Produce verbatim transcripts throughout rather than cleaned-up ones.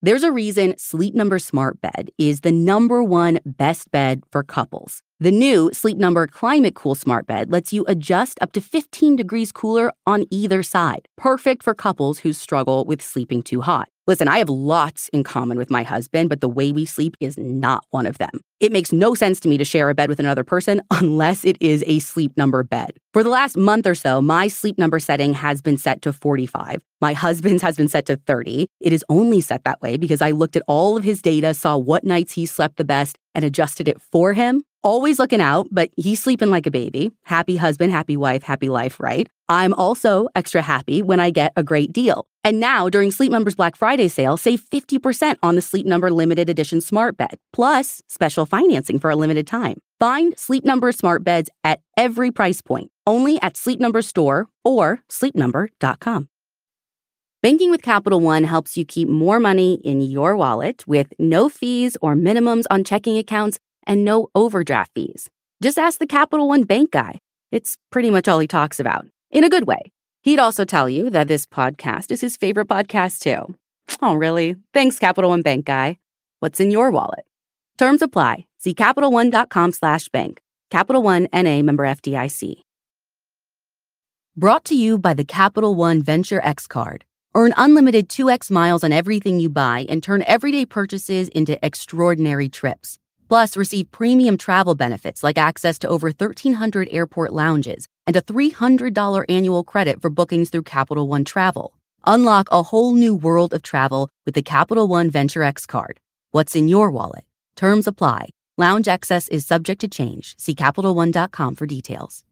There's a reason Sleep Number Smart Bed is the number one best bed for couples. The new Sleep Number Climate Cool Smart Bed lets you adjust up to fifteen degrees cooler on either side. Perfect for couples who struggle with sleeping too hot. Listen, I have lots in common with my husband, but the way we sleep is not one of them. It makes no sense to me to share a bed with another person unless it is a Sleep Number bed. For the last month or so, my Sleep Number setting has been set to forty-five. My husband's has been set to thirty. It is only set that way because I looked at all of his data, saw what nights he slept the best, and adjusted it for him. Always looking out, but he's sleeping like a baby. Happy husband, happy wife, happy life, right? I'm also extra happy when I get a great deal. And now, during Sleep Number's Black Friday sale, save fifty percent on the Sleep Number Limited Edition Smart Bed, plus special financing for a limited time. Find Sleep Number Smart Beds at every price point, only at Sleep Number Store or sleep number dot com. Banking with Capital One helps you keep more money in your wallet with no fees or minimums on checking accounts and no overdraft fees. Just ask the Capital One bank guy. It's pretty much all he talks about, in a good way. He'd also tell you that this podcast is his favorite podcast too. Oh, really? Thanks, Capital One bank guy. What's in your wallet? Terms apply. See Capital One dot com slash bank. Capital One N A member F D I C. Brought to you by the Capital One Venture X card. Earn unlimited two x miles on everything you buy and turn everyday purchases into extraordinary trips. Plus, receive premium travel benefits like access to over thirteen hundred airport lounges and a three hundred dollars annual credit for bookings through Capital One Travel. Unlock a whole new world of travel with the Capital One Venture X card. What's in your wallet? Terms apply. Lounge access is subject to change. See Capital One dot com for details.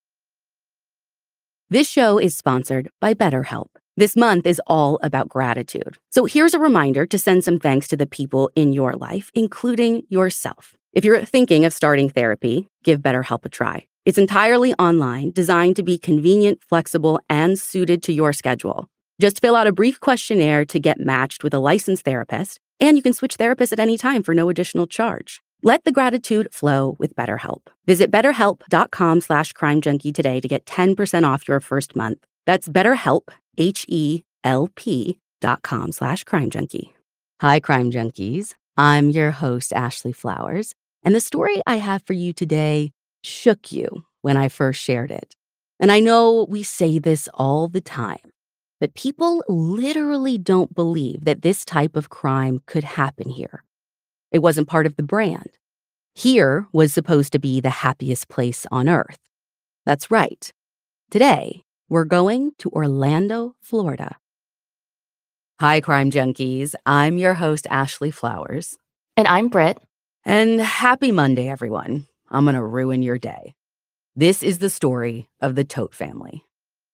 This show is sponsored by BetterHelp. This month is all about gratitude. So here's a reminder to send some thanks to the people in your life, including yourself. If you're thinking of starting therapy, give BetterHelp a try. It's entirely online, designed to be convenient, flexible, and suited to your schedule. Just fill out a brief questionnaire to get matched with a licensed therapist, and you can switch therapists at any time for no additional charge. Let the gratitude flow with BetterHelp. Visit betterhelp.com slash crime junkie today to get ten percent off your first month. That's BetterHelp, H-E-L-P dot com slash crime junkie. Hi, crime junkies. I'm your host, Ashley Flowers, and the story I have for you today shook you when I first shared it. And I know we say this all the time, but people literally don't believe that this type of crime could happen here. It wasn't part of the brand. Here was supposed to be the happiest place on earth. That's right. Today, we're going to Orlando, Florida. Hi, crime junkies. I'm your host, Ashley Flowers. And I'm Britt. And happy Monday, everyone. I'm going to ruin your day. This is the story of the Tote family.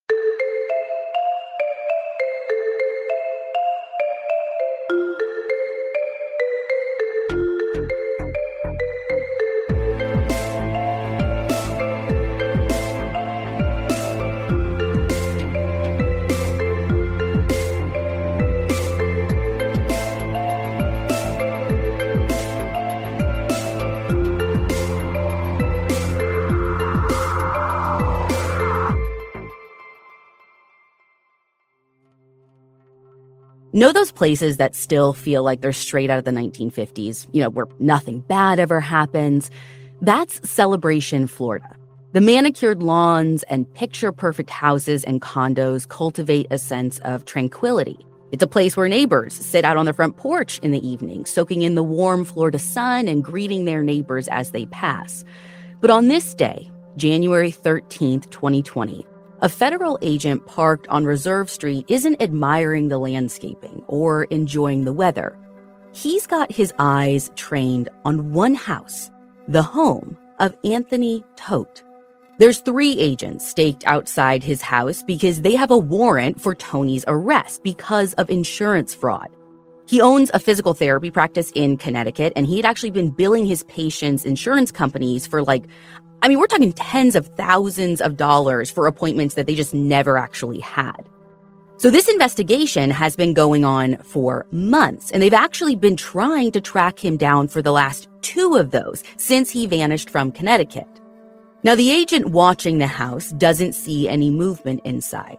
Know those places that still feel like they're straight out of the nineteen fifties, you know, where nothing bad ever happens? That's Celebration, Florida. The manicured lawns and picture-perfect houses and condos cultivate a sense of tranquility. It's a place where neighbors sit out on the front porch in the evening, soaking in the warm Florida sun and greeting their neighbors as they pass. But on this day, January thirteenth, twenty twenty, a federal agent parked on Reserve Street isn't admiring the landscaping or enjoying the weather. He's got his eyes trained on one house, the home of Anthony Tote. There's three agents staked outside his house because they have a warrant for Tony's arrest because of insurance fraud. He owns a physical therapy practice in Connecticut, and he had actually been billing his patients' insurance companies for like, I mean, we're talking tens of thousands of dollars for appointments that they just never actually had. So this investigation has been going on for months, and they've actually been trying to track him down for the last two of those since he vanished from Connecticut. Now, the agent watching the house doesn't see any movement inside.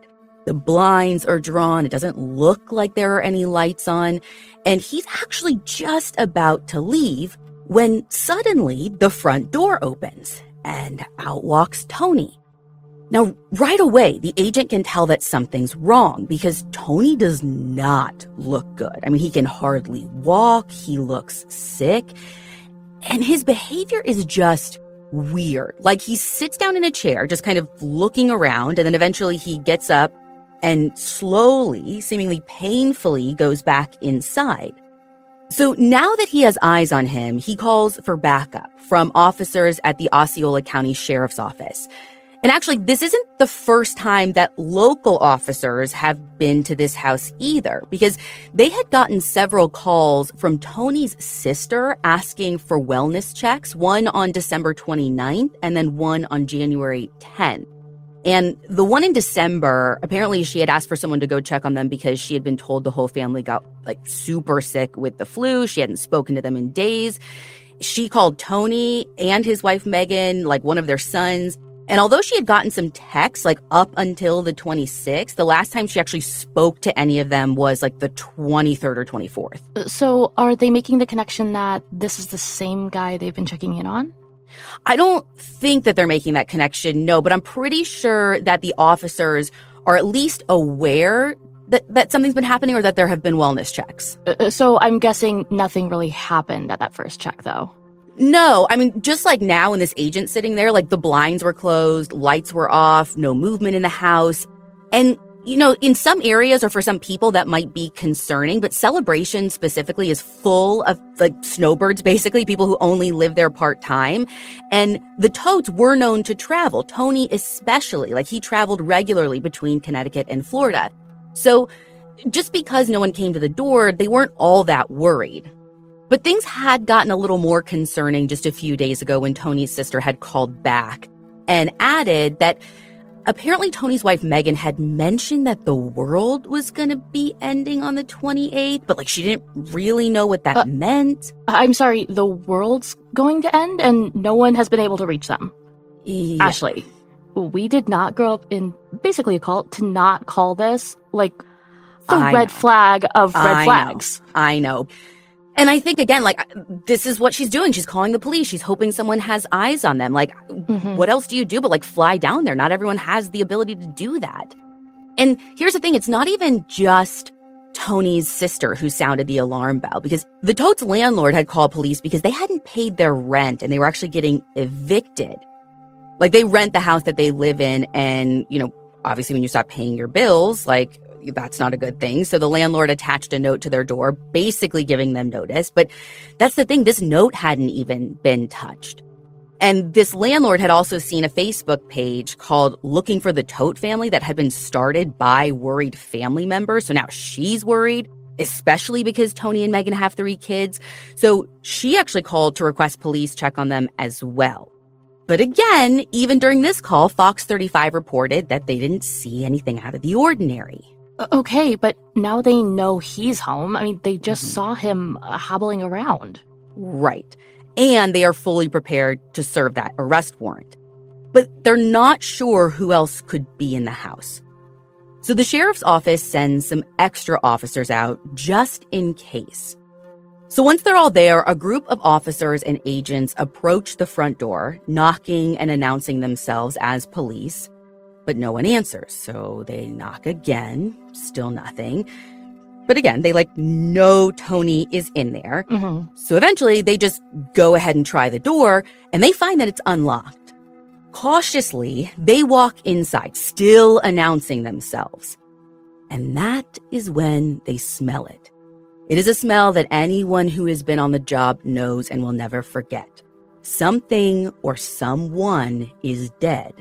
The blinds are drawn. It doesn't look like there are any lights on. And he's actually just about to leave when suddenly the front door opens and out walks Tony. Now, right away, the agent can tell that something's wrong because Tony does not look good. I mean, he can hardly walk. He looks sick. And his behavior is just weird. Like, he sits down in a chair, just kind of looking around, and then eventually he gets up and slowly, seemingly painfully, goes back inside. So now that he has eyes on him, he calls for backup from officers at the Osceola County Sheriff's Office. And actually, this isn't the first time that local officers have been to this house either, because they had gotten several calls from Tony's sister asking for wellness checks, one on December twenty-ninth and then one on January tenth. And the one in December, apparently she had asked for someone to go check on them because she had been told the whole family got like super sick with the flu. She hadn't spoken to them in days. She called Tony and his wife Megan, like one of their sons. And although she had gotten some texts like up until the twenty-sixth, the last time she actually spoke to any of them was like the twenty-third or twenty-fourth. So are they making the connection that this is the same guy they've been checking in on? I don't think that they're making that connection, no, but I'm pretty sure that the officers are at least aware that, that something's been happening or that there have been wellness checks. Uh, so I'm guessing nothing really happened at that first check, though. No, I mean, just like now when this agent's sitting there, like the blinds were closed, lights were off, no movement in the house. And, you know, in some areas or for some people that might be concerning, but Celebration specifically is full of like snowbirds, basically, people who only live there part-time. And the Totes were known to travel, Tony especially, like he traveled regularly between Connecticut and Florida. So just because no one came to the door, they weren't all that worried. But things had gotten a little more concerning just a few days ago when Tony's sister had called back and added that apparently Tony's wife Megan had mentioned that the world was going to be ending on the twenty-eighth, but like she didn't really know what that uh, meant. I'm sorry, the world's going to end and no one has been able to reach them. Yeah. Ashley, we did not grow up in basically a cult to not call this like the I red know. flag of red I flags. Know. I know. And I think, again, like, this is what she's doing. She's calling the police. She's hoping someone has eyes on them. Like, mm-hmm. What else do you do but, like, fly down there? Not everyone has the ability to do that. And here's the thing. It's not even just Tony's sister who sounded the alarm bell, because the Totes' landlord had called police because they hadn't paid their rent and they were actually getting evicted. Like, they rent the house that they live in. And, you know, obviously when you stop paying your bills, like, that's not a good thing. So the landlord attached a note to their door, basically giving them notice. But that's the thing. This note hadn't even been touched. And this landlord had also seen a Facebook page called Looking for the Tote Family that had been started by worried family members. So now she's worried, especially because Tony and Megan have three kids. So she actually called to request police check on them as well. But again, even during this call, Fox thirty-five reported that they didn't see anything out of the ordinary. Okay, but now they know he's home. I mean, they just mm-hmm. saw him uh, hobbling around. Right. And they are fully prepared to serve that arrest warrant. But they're not sure who else could be in the house. So the sheriff's office sends some extra officers out just in case. So once they're all there, a group of officers and agents approach the front door, knocking and announcing themselves as police. But no one answers, so they knock again, still nothing. But again, they like know Tony is in there. Mm-hmm. So eventually they just go ahead and try the door, and they find that it's unlocked. Cautiously, they walk inside, still announcing themselves. And that is when they smell it. It is a smell that anyone who has been on the job knows and will never forget. Something or someone is dead.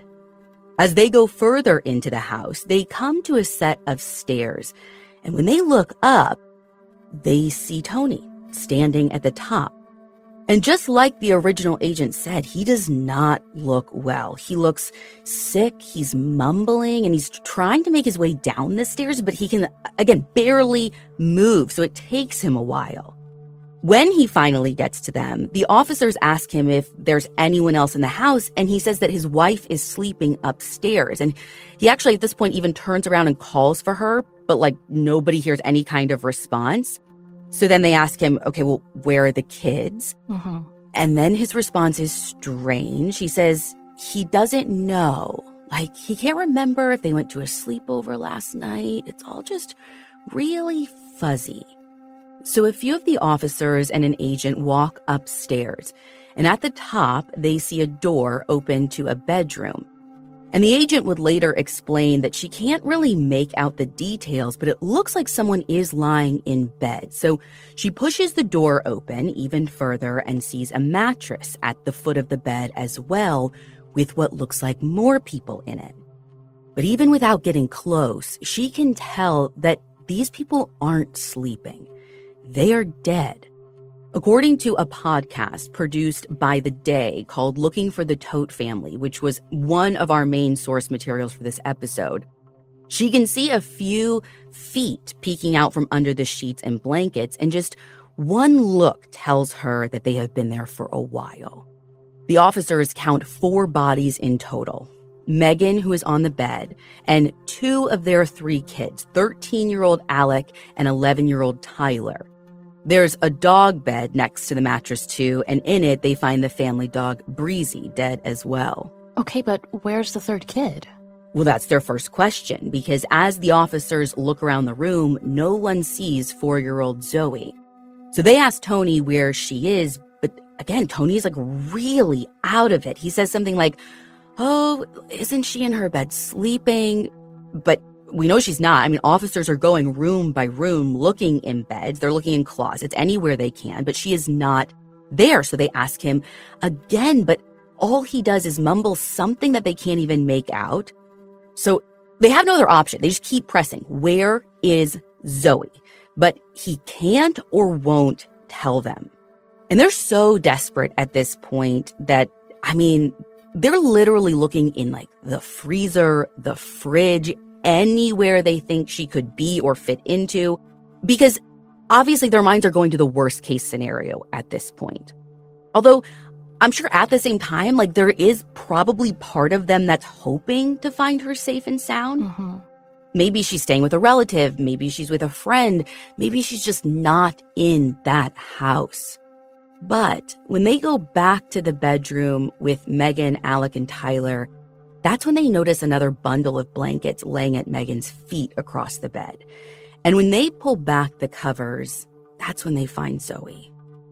As they go further into the house, they come to a set of stairs. And when they look up, they see Tony standing at the top. And just like the original agent said, he does not look well. He looks sick, he's mumbling, and he's trying to make his way down the stairs, but he can, again, barely move, so it takes him a while. When he finally gets to them, the officers ask him if there's anyone else in the house, and he says that his wife is sleeping upstairs. And he actually, at this point, even turns around and calls for her, but like nobody hears any kind of response. So then they ask him, okay, well, where are the kids? Mm-hmm. And then his response is strange. He says he doesn't know. Like, he can't remember if they went to a sleepover last night. It's all just really fuzzy. So a few of the officers and an agent walk upstairs, and at the top, they see a door open to a bedroom. And the agent would later explain that she can't really make out the details, but it looks like someone is lying in bed. So she pushes the door open even further and sees a mattress at the foot of the bed as well, with what looks like more people in it. But even without getting close, she can tell that these people aren't sleeping. They are dead. According to a podcast produced by The Day called Looking for the Tote Family, which was one of our main source materials for this episode, she can see a few feet peeking out from under the sheets and blankets, and just one look tells her that they have been there for a while. The officers count four bodies in total. Megan, who is on the bed, and two of their three kids, thirteen-year-old Alec and eleven-year-old Tyler. There's a dog bed next to the mattress, too, and in it, they find the family dog, Breezy, dead as well. Okay, but where's the third kid? Well, that's their first question, because as the officers look around the room, no one sees four-year-old Zoe. So they ask Tony where she is, but again, Tony's like really out of it. He says something like, oh, isn't she in her bed sleeping? But we know she's not. I mean, officers are going room by room looking in beds. They're looking in closets, anywhere they can, but she is not there. So they ask him again, but all he does is mumble something that they can't even make out. So they have no other option. They just keep pressing. Where is Zoe? But he can't or won't tell them. And they're so desperate at this point that, I mean, they're literally looking in like the freezer, the fridge, anywhere they think she could be or fit into, because obviously their minds are going to the worst case scenario at this point. Although I'm sure at the same time, like there is probably part of them that's hoping to find her safe and sound. Mm-hmm. Maybe she's staying with a relative. Maybe she's with a friend. Maybe she's just not in that house. But when they go back to the bedroom with Megan, Alec, and Tyler, that's when they notice another bundle of blankets laying at Megan's feet across the bed. And when they pull back the covers, that's when they find Zoe.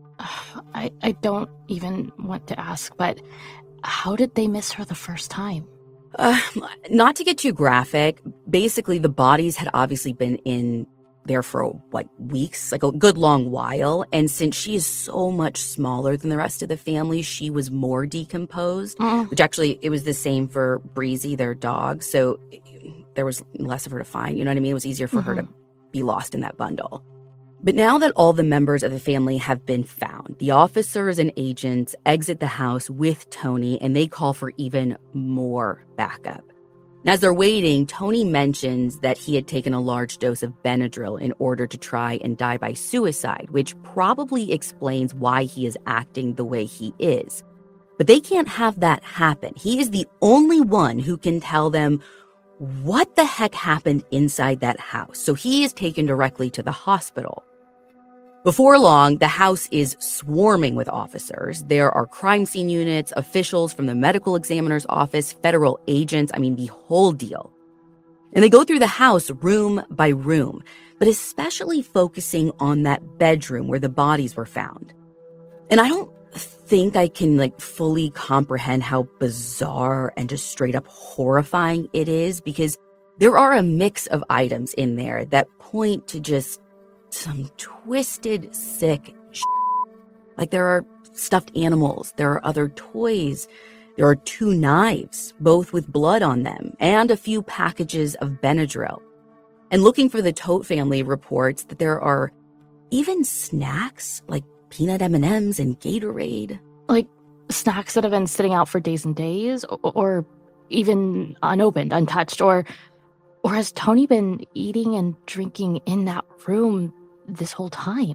I, I don't even want to ask, but how did they miss her the first time? Uh, not to get too graphic, basically the bodies had obviously been in there for like weeks, like a good long while. And since she is so much smaller than the rest of the family, she was more decomposed, mm. which actually it was the same for Breezy, their dog. So there was less of her to find. You know what I mean? It was easier for mm-hmm. her to be lost in that bundle. But now that all the members of the family have been found, the officers and agents exit the house with Tony, and they call for even more backup. And as they're waiting, Tony mentions that he had taken a large dose of Benadryl in order to try and die by suicide, which probably explains why he is acting the way he is. But they can't have that happen. He is the only one who can tell them what the heck happened inside that house. So he is taken directly to the hospital. Before long, the house is swarming with officers. There are crime scene units, officials from the medical examiner's office, federal agents, I mean, the whole deal. And they go through the house room by room, but especially focusing on that bedroom where the bodies were found. And I don't think I can like fully comprehend how bizarre and just straight up horrifying it is, because there are a mix of items in there that point to just some twisted, sick shit. Like there are stuffed animals, there are other toys, there are two knives, both with blood on them, and a few packages of Benadryl. And Looking for the Tote Family reports that there are even snacks like peanut M and M's and Gatorade. Like snacks that have been sitting out for days and days, or, or even unopened, untouched, or or has Tony been eating and drinking in that room this whole time?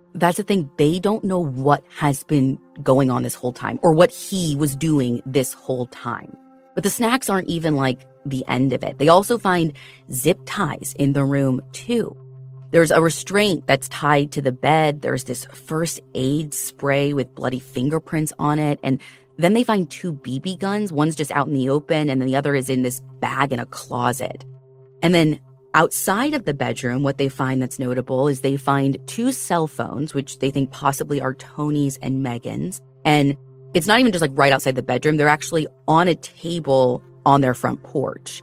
That's the thing. They don't know what has been going on this whole time or what he was doing this whole time. But the snacks aren't even like the end of it. They also find zip ties in the room too. There's a restraint that's tied to the bed. There's this first aid spray with bloody fingerprints on it. And then they find two B B guns. One's just out in the open and the other is in this bag in a closet. And then outside of the bedroom, what they find that's notable is they find two cell phones, which they think possibly are Tony's and Megan's. And it's not even just like right outside the bedroom. They're actually on a table on their front porch.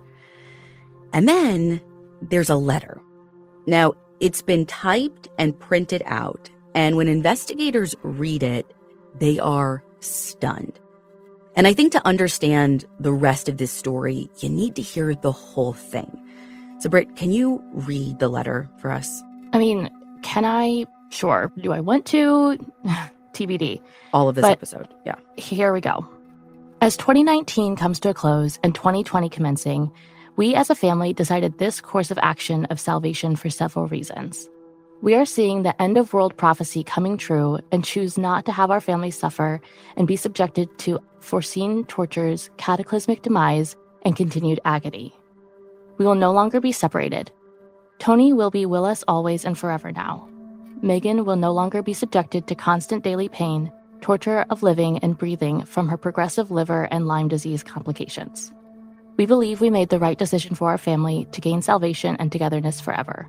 And then there's a letter. Now, it's been typed and printed out. And when investigators read it, they are stunned. And I think to understand the rest of this story, you need to hear the whole thing. So, Britt, can you read the letter for us? I mean, can I? Sure. Do I want to? T B D. All of this But episode, yeah. Here we go. As twenty nineteen comes to a close and twenty twenty commencing, we as a family decided this course of action of salvation for several reasons. We are seeing the end of world prophecy coming true and choose not to have our family suffer and be subjected to foreseen tortures, cataclysmic demise, and continued agony. We will no longer be separated. Tony will be with us always and forever now. Megan will no longer be subjected to constant daily pain, torture of living and breathing from her progressive liver and Lyme disease complications. We believe we made the right decision for our family to gain salvation and togetherness forever.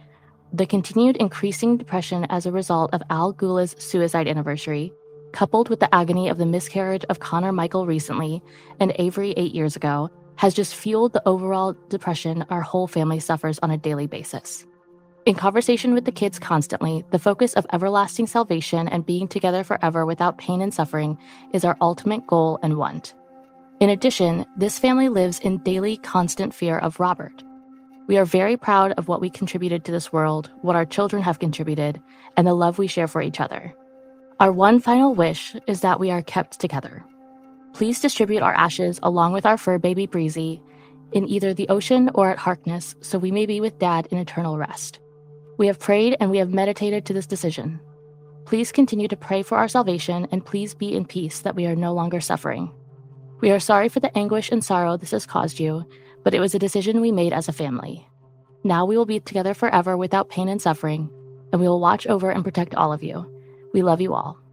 The continued increasing depression as a result of Al Gula's suicide anniversary, coupled with the agony of the miscarriage of Connor Michael recently and Avery eight years ago, has just fueled the overall depression our whole family suffers on a daily basis. In conversation with the kids constantly, the focus of everlasting salvation and being together forever without pain and suffering is our ultimate goal and want. In addition, this family lives in daily constant fear of Robert. We are very proud of what we contributed to this world, what our children have contributed, and the love we share for each other. Our one final wish is that we are kept together. Please distribute our ashes along with our fur baby Breezy in either the ocean or at Harkness so we may be with Dad in eternal rest. We have prayed and we have meditated to this decision. Please continue to pray for our salvation and please be in peace that we are no longer suffering. We are sorry for the anguish and sorrow this has caused you, but it was a decision we made as a family. Now we will be together forever without pain and suffering, and we will watch over and protect all of you. We love you all.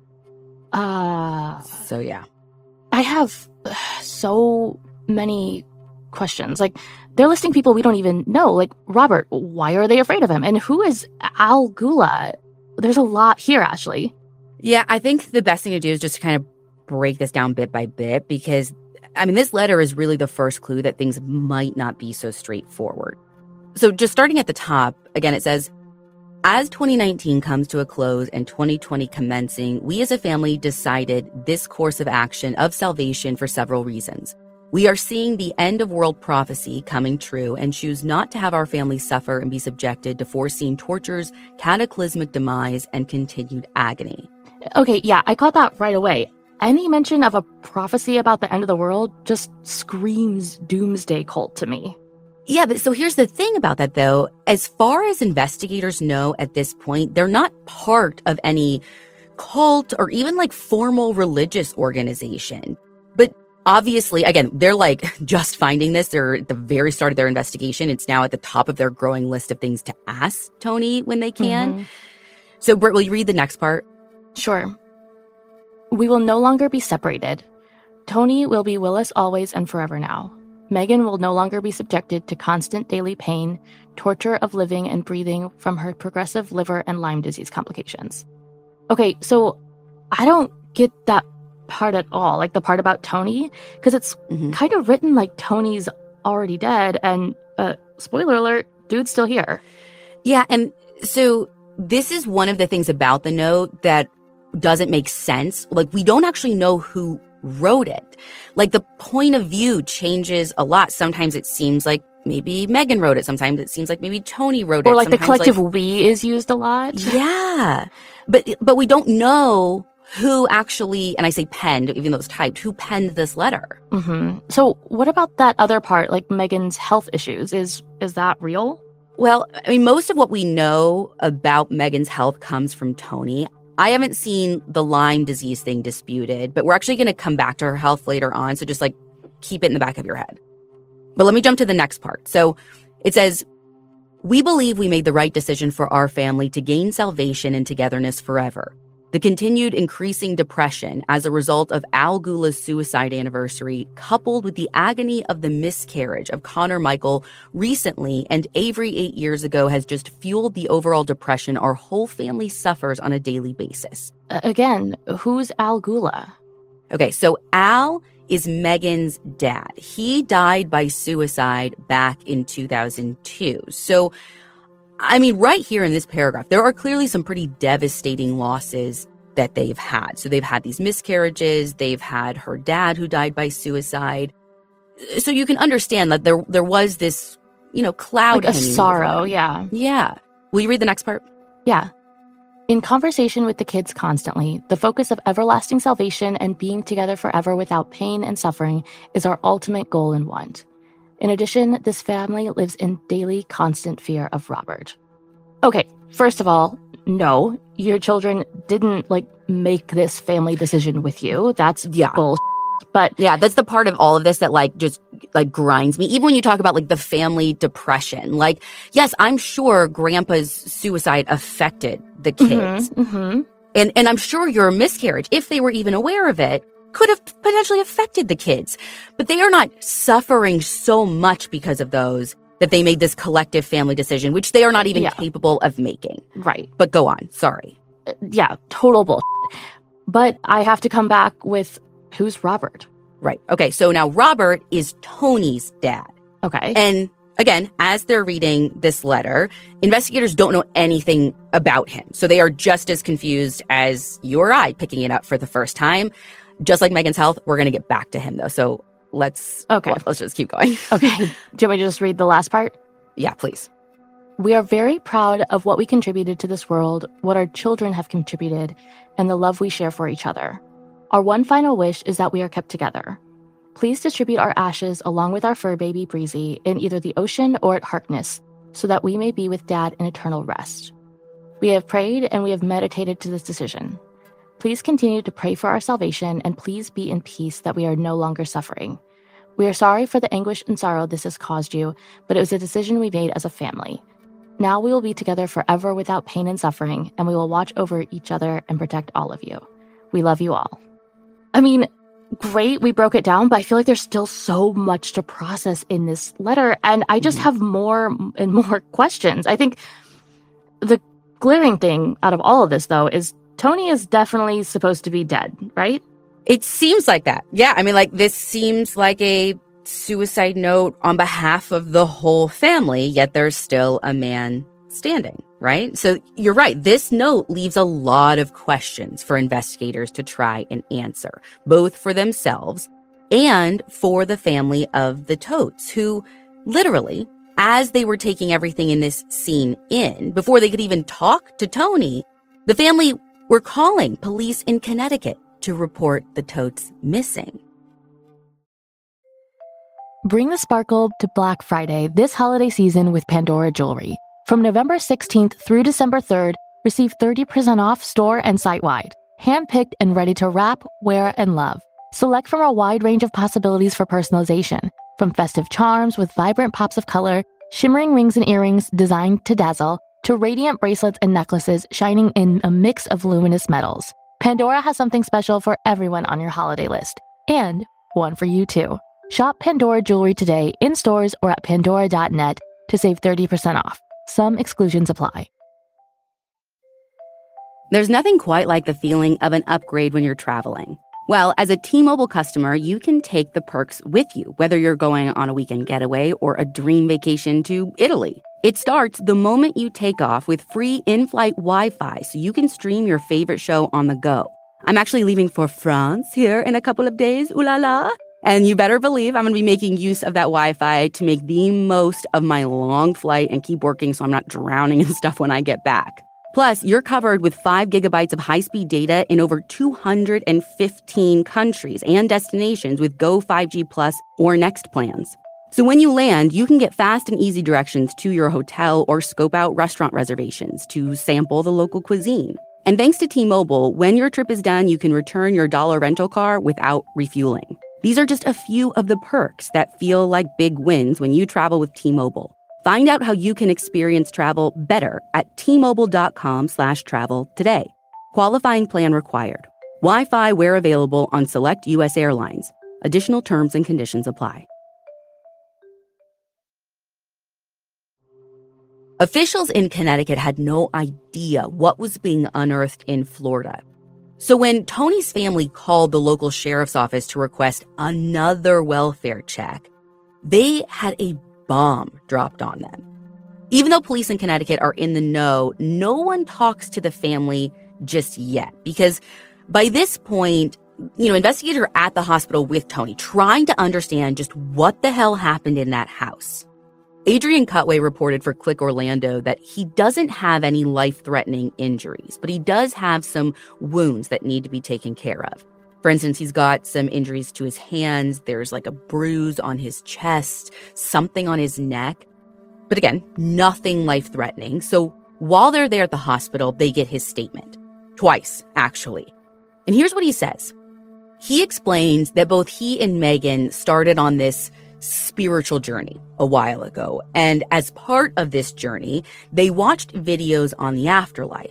Uh, So, yeah. I have uh, so many questions. Like, they're listing people we don't even know. Like, Robert, why are they afraid of him? And who is Al Gula? There's a lot here, Ashley. Yeah, I think the best thing to do is just to kind of break this down bit by bit because, I mean, this letter is really the first clue that things might not be so straightforward. So just starting at the top, again, it says, as twenty nineteen comes to a close and twenty twenty commencing, we as a family decided this course of action of salvation for several reasons. We are seeing the end of world prophecy coming true and choose not to have our family suffer and be subjected to foreseen tortures, cataclysmic demise, and continued agony. Okay, yeah, I caught that right away. Any mention of a prophecy about the end of the world just screams doomsday cult to me. Yeah, but so here's the thing about that, though. As far as investigators know at this point, they're not part of any cult or even like formal religious organization. But obviously, again, they're like just finding this. They're at the very start of their investigation. It's now at the top of their growing list of things to ask Tony when they can. Mm-hmm. So, Britt, will you read the next part? Sure. We will no longer be separated. Tony will be with us always and forever now. Megan will no longer be subjected to constant daily pain, torture of living and breathing from her progressive liver and Lyme disease complications. Okay, so I don't get that part at all, like the part about Tony, because it's Mm-hmm. kind of written like Tony's already dead and, uh, spoiler alert, dude's still here. Yeah, and so this is one of the things about the note that doesn't make sense. Like, we don't actually know who wrote it. Like, the point of view changes a lot. Sometimes it seems like maybe Megan wrote it. Sometimes it seems like maybe Tony wrote it. Or like the Sometimes, collective like, we is used a lot. yeah, but but we don't know who actually, and I say penned, even though it's typed, who penned this letter. Mm-hmm. So what about that other part, like Megan's health issues? Is is that real? Well, I mean, most of what we know about Meghan's health comes from Tony. I haven't seen the Lyme disease thing disputed, but we're actually going to come back to her health later on. So just like keep it in the back of your head. But let me jump to the next part. So it says, we believe we made the right decision for our family to gain salvation and togetherness forever. The continued increasing depression as a result of Al Gula's suicide anniversary, coupled with the agony of the miscarriage of Connor Michael recently and Avery eight years ago, has just fueled the overall depression our whole family suffers on a daily basis. Uh, again, who's Al Gula? Okay, so Al is Meghan's dad. He died by suicide back in two thousand two. So, I mean, right here in this paragraph, there are clearly some pretty devastating losses that they've had. So they've had these miscarriages, they've had her dad who died by suicide. So you can understand that there there was this, you know, cloud Like a hanging sorrow, over them. yeah. Yeah. Will you read the next part? Yeah. In conversation with the kids constantly, the focus of everlasting salvation and being together forever without pain and suffering is our ultimate goal and want. In addition, this family lives in daily, constant fear of Robert. Okay, first of all, no, your children didn't, like, make this family decision with you. That's Yeah. bullshit. But Yeah, that's the part of all of this that like just like grinds me. Even when you talk about like the family depression, like, yes, I'm sure grandpa's suicide affected the kids. Mhm, mhm. And and I'm sure your miscarriage, if they were even aware of it, could have potentially affected the kids. But they are not suffering so much because of those that they made this collective family decision, which they are not even Yeah. capable of making. Right. But go on, sorry. Uh, Yeah, total bullshit. But I have to come back with who's Robert? Right. Okay, so now Robert is Tony's dad. Okay. And again, as they're reading this letter, investigators don't know anything about him. So they are just as confused as you or I picking it up for the first time. Just like Meghan's health, we're going to get back to him, though. So let's, Okay. well, let's just keep going. Okay. Do you want me to just read the last part? Yeah, please. We are very proud of what we contributed to this world, what our children have contributed, and the love we share for each other. Our one final wish is that we are kept together. Please distribute our ashes along with our fur baby Breezy in either the ocean or at Harkness, so that we may be with Dad in eternal rest. We have prayed and we have meditated to this decision. Please continue to pray for our salvation and please be in peace that we are no longer suffering. We are sorry for the anguish and sorrow this has caused you, but it was a decision we made as a family. Now we will be together forever without pain and suffering, and we will watch over each other and protect all of you. We love you all. I mean, great, we broke it down, but I feel like there's still so much to process in this letter, and I just have more and more questions. I think the glaring thing out of all of this, though, is Tony is definitely supposed to be dead, right? It seems like that. Yeah, I mean, like, this seems like a suicide note on behalf of the whole family, yet there's still a man standing, right? So you're right. This note leaves a lot of questions for investigators to try and answer, both for themselves and for the family of the Totes, who literally, as they were taking everything in this scene in, before they could even talk to Tony, the family were calling police in Connecticut to report the Totes missing. Bring the sparkle to Black Friday this holiday season with Pandora Jewelry. From November sixteenth through December third, receive thirty percent off store and site-wide. Handpicked and ready to wrap, wear, and love. Select from a wide range of possibilities for personalization, from festive charms with vibrant pops of color, shimmering rings and earrings designed to dazzle, to radiant bracelets and necklaces shining in a mix of luminous metals. Pandora has something special for everyone on your holiday list. And one for you too. Shop Pandora Jewelry today in stores or at pandora dot net to save thirty percent off. Some exclusions apply. There's nothing quite like the feeling of an upgrade when you're traveling. Well, as a T-Mobile customer, you can take the perks with you, whether you're going on a weekend getaway or a dream vacation to Italy. It starts the moment you take off with free in-flight Wi-Fi so you can stream your favorite show on the go. I'm actually leaving for France here in a couple of days, ooh la la. And you better believe I'm going to be making use of that Wi-Fi to make the most of my long flight and keep working so I'm not drowning in stuff when I get back. Plus, you're covered with five gigabytes of high-speed data in over two hundred fifteen countries and destinations with Go five G Plus or Next plans. So when you land, you can get fast and easy directions to your hotel or scope out restaurant reservations to sample the local cuisine. And thanks to T-Mobile, when your trip is done, you can return your dollar rental car without refueling. These are just a few of the perks that feel like big wins when you travel with T-Mobile. Find out how you can experience travel better at T-Mobile.com slash travel today. Qualifying plan required. Wi-Fi where available on select U S airlines. Additional terms and conditions apply. Officials in Connecticut had no idea what was being unearthed in Florida. So when Tony's family called the local sheriff's office to request another welfare check, they had a bomb dropped on them. Even though police in Connecticut are in the know, no one talks to the family just yet, because by this point, you know, investigators are at the hospital with Tony, trying to understand just what the hell happened in that house. Adrian Cutway reported for Click Orlando that he doesn't have any life-threatening injuries, but he does have some wounds that need to be taken care of. For instance, he's got some injuries to his hands. There's like a bruise on his chest, something on his neck. But again, nothing life-threatening. So while they're there at the hospital, they get his statement. Twice, actually. And here's what he says. He explains that both he and Megan started on this spiritual journey a while ago. And as part of this journey, they watched videos on the afterlife.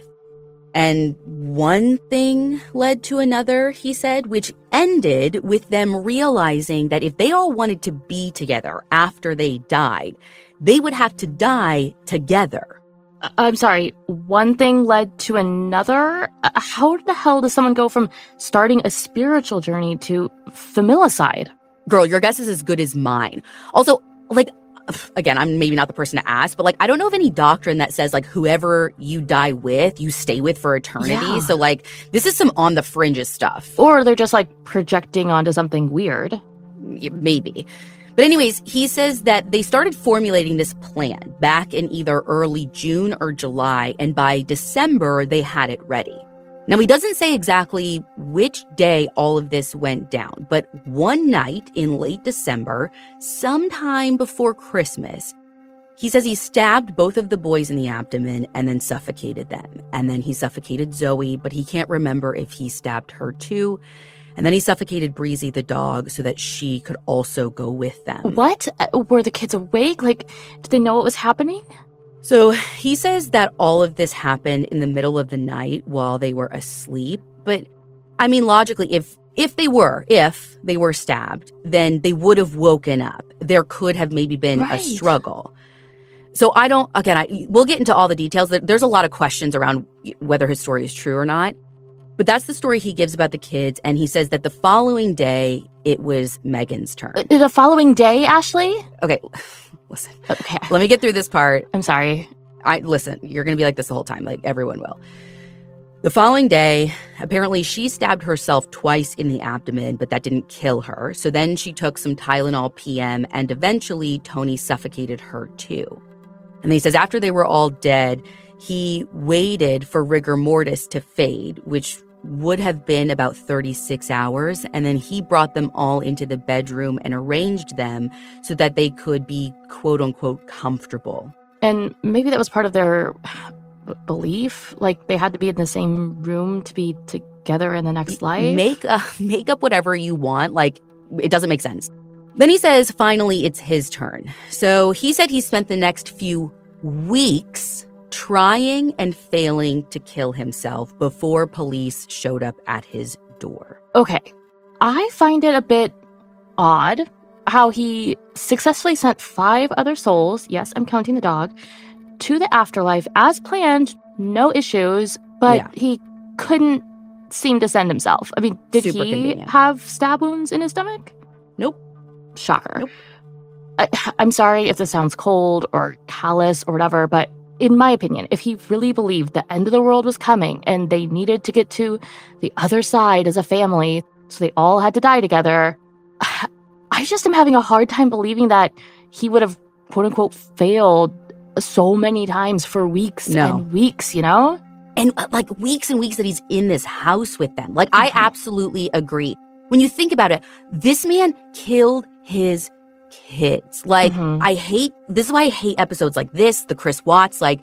And one thing led to another, he said, which ended with them realizing that if they all wanted to be together after they died, they would have to die together. I'm sorry, one thing led to another? Uh, How the hell does someone go from starting a spiritual journey to familicide? Girl, your guess is as good as mine. Also, like, again, I'm maybe not the person to ask, but like, I don't know of any doctrine that says like whoever you die with, you stay with for eternity. Yeah. So like, this is some on the fringes stuff. Or they're just like projecting onto something weird. Maybe. But anyways, he says that they started formulating this plan back in either early June or July, and by December, they had it ready. Now, he doesn't say exactly which day all of this went down, but one night in late December, sometime before Christmas, he says he stabbed both of the boys in the abdomen and then suffocated them. And then he suffocated Zoe, but he can't remember if he stabbed her too. And then he suffocated Breezy the dog so that she could also go with them. What? Uh, Were the kids awake? Like, did they know what was happening? So he says that all of this happened in the middle of the night while they were asleep. But I mean, logically, if if they were, if they were stabbed, then they would have woken up. There could have maybe been Right. a struggle. So I don't, again, I, we'll get into all the details. There's a lot of questions around whether his story is true or not. But that's the story he gives about the kids. And he says that the following day, it was Megan's turn. Uh, The following day, Ashley? Okay, listen. Okay. Let me get through this part. I'm sorry. I listen, you're going to be like this the whole time, like everyone will. The following day, apparently she stabbed herself twice in the abdomen, but that didn't kill her. So then she took some Tylenol P M, and eventually Tony suffocated her too. And he says after they were all dead, he waited for rigor mortis to fade, which would have been about thirty-six hours. And then he brought them all into the bedroom and arranged them so that they could be quote unquote comfortable. And maybe that was part of their b- belief. Like they had to be in the same room to be together in the next life. Make, uh, make up whatever you want. Like, it doesn't make sense. Then he says, finally, it's his turn. So he said he spent the next few weeks trying and failing to kill himself before police showed up at his door. Okay. I find it a bit odd how he successfully sent five other souls, yes, I'm counting the dog, to the afterlife as planned, no issues, but Yeah. he couldn't seem to send himself. I mean, did Super he convenient. have stab wounds in his stomach? Nope. Shocker. Nope. I, I'm sorry if this sounds cold or callous or whatever, but in my opinion, if he really believed the end of the world was coming and they needed to get to the other side as a family, so they all had to die together, I just am having a hard time believing that he would have, quote unquote, failed so many times for weeks No. and weeks, you know? And uh, like weeks and weeks that he's in this house with them. Like, I Mhm. absolutely agree. When you think about it, this man killed his kids. Like, Mhm. I hate, this is why I hate episodes like this, the Chris Watts. Like,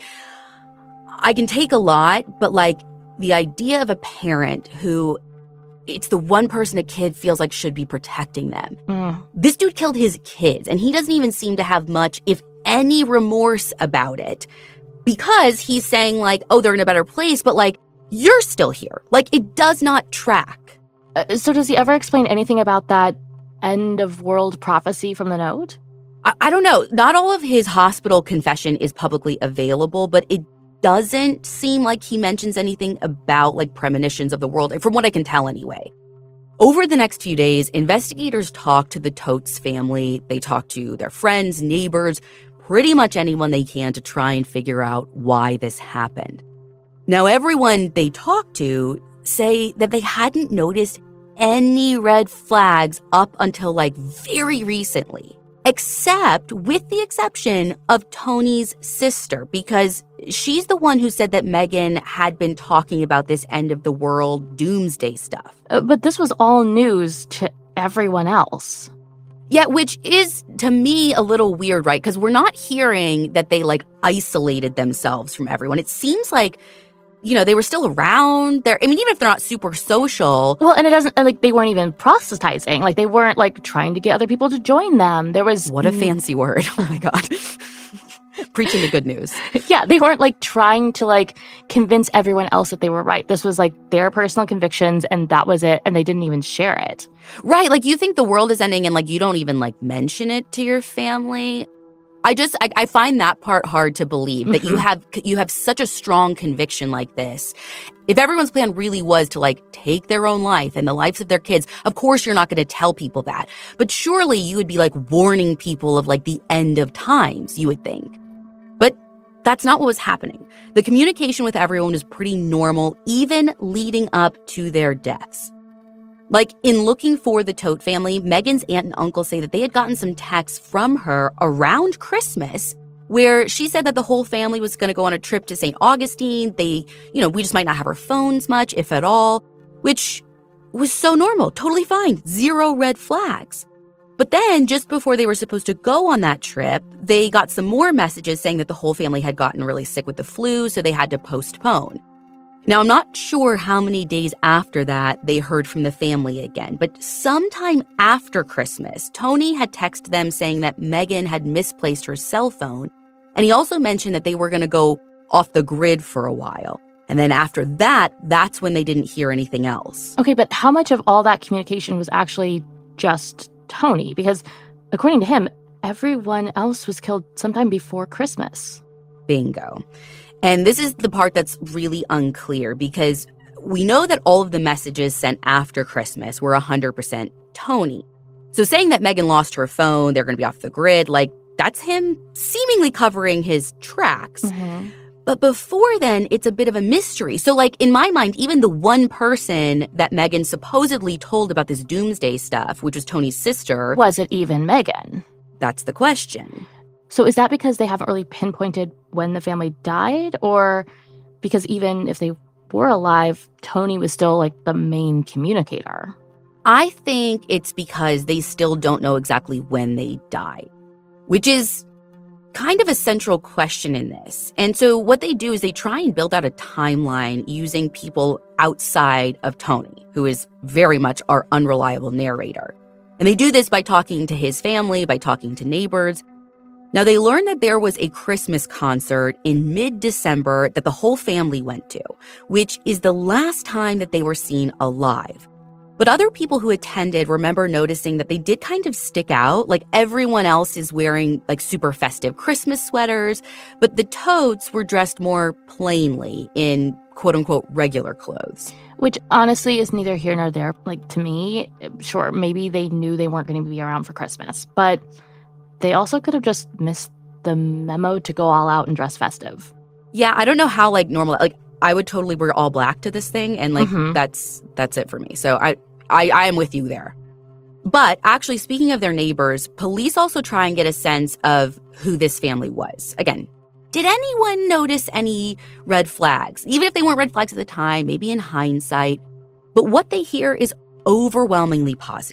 I can take a lot, but like the idea of a parent who it's the one person a kid feels like should be protecting them. Mm. This dude killed his kids, and he doesn't even seem to have much, if any, remorse about it, because he's saying like, oh, they're in a better place, but like, you're still here. Like, it does not track. Uh, so does he ever explain anything about that end of world prophecy from the note? I, I don't know. Not all of his hospital confession is publicly available, but it doesn't seem like he mentions anything about like premonitions of the world, from what I can tell anyway. Over the next few days, investigators talk to the Totes family. They talk to their friends, neighbors, pretty much anyone they can to try and figure out why this happened. Now, everyone they talk to say that they hadn't noticed any red flags up until like very recently, except with the exception of Tony's sister, because she's the one who said that Megan had been talking about this end of the world doomsday stuff. Uh, but this was all news to everyone else. Yeah, which is, to me, a little weird, right? Because we're not hearing that they, like, isolated themselves from everyone. It seems like, you know, they were still around. They're, I mean, even if they're not super social. Well, and it doesn't, like, they weren't even proselytizing. Like, they weren't, like, trying to get other people to join them. There was... What a fancy word. Oh, my God. Preaching the good news. Yeah, they weren't, like, trying to, like, convince everyone else that they were right. This was, like, their personal convictions, and that was it, and they didn't even share it. Right, like, you think the world is ending, and, like, you don't even, like, mention it to your family. I just, I, I find that part hard to believe, that mm-hmm. you have you have such a strong conviction like this. If everyone's plan really was to, like, take their own life and the lives of their kids, of course you're not going to tell people that. But surely you would be, like, warning people of, like, the end of times, you would think. But that's not what was happening. The communication with everyone was pretty normal, even leading up to their deaths. Like, in looking for the Tote family, Megan's aunt and uncle say that they had gotten some texts from her around Christmas where she said that the whole family was going to go on a trip to Saint Augustine. They, you know, we just might not have our phones much, if at all, which was so normal, totally fine, zero red flags. But then, just before they were supposed to go on that trip, they got some more messages saying that the whole family had gotten really sick with the flu, so they had to postpone. Now, I'm not sure how many days after that they heard from the family again, but sometime after Christmas, Tony had texted them saying that Megan had misplaced her cell phone, and he also mentioned that they were going to go off the grid for a while. And then after that, that's when they didn't hear anything else. Okay, but how much of all that communication was actually just Tony? Because according to him, everyone else was killed sometime before Christmas. Bingo. And this is the part that's really unclear, because we know that all of the messages sent after Christmas were one hundred percent Tony. So saying that Megan lost her phone, they're going to be off the grid, like, that's him seemingly covering his tracks. Mm-hmm. But before then, it's a bit of a mystery. So, like, in my mind, even the one person that Megan supposedly told about this doomsday stuff, which was Tony's sister... Was it even Megan? That's the question. So is that because they haven't really pinpointed when the family died? Or because even if they were alive, Tony was still, like, the main communicator? I think it's because they still don't know exactly when they died, which is kind of a central question in this. And so what they do is they try and build out a timeline using people outside of Tony, who is very much our unreliable narrator. And they do this by talking to his family, by talking to neighbors. Now, they learned that there was a Christmas concert in mid-December that the whole family went to, which is the last time that they were seen alive. But other people who attended remember noticing that they did kind of stick out. Like, everyone else is wearing, like, super festive Christmas sweaters, but the Totes were dressed more plainly in quote-unquote regular clothes. Which honestly is neither here nor there. Like, to me, sure, maybe they knew they weren't going to be around for Christmas, but they also could have just missed the memo to go all out and dress festive. Yeah, I don't know how, like, normal, like, I would totally wear all black to this thing, and, like, mm-hmm. that's that's it for me. So I, I, I am with you there. But actually, speaking of their neighbors, police also try and get a sense of who this family was. Again, did anyone notice any red flags? Even if they weren't red flags at the time, maybe in hindsight. But what they hear is overwhelmingly positive.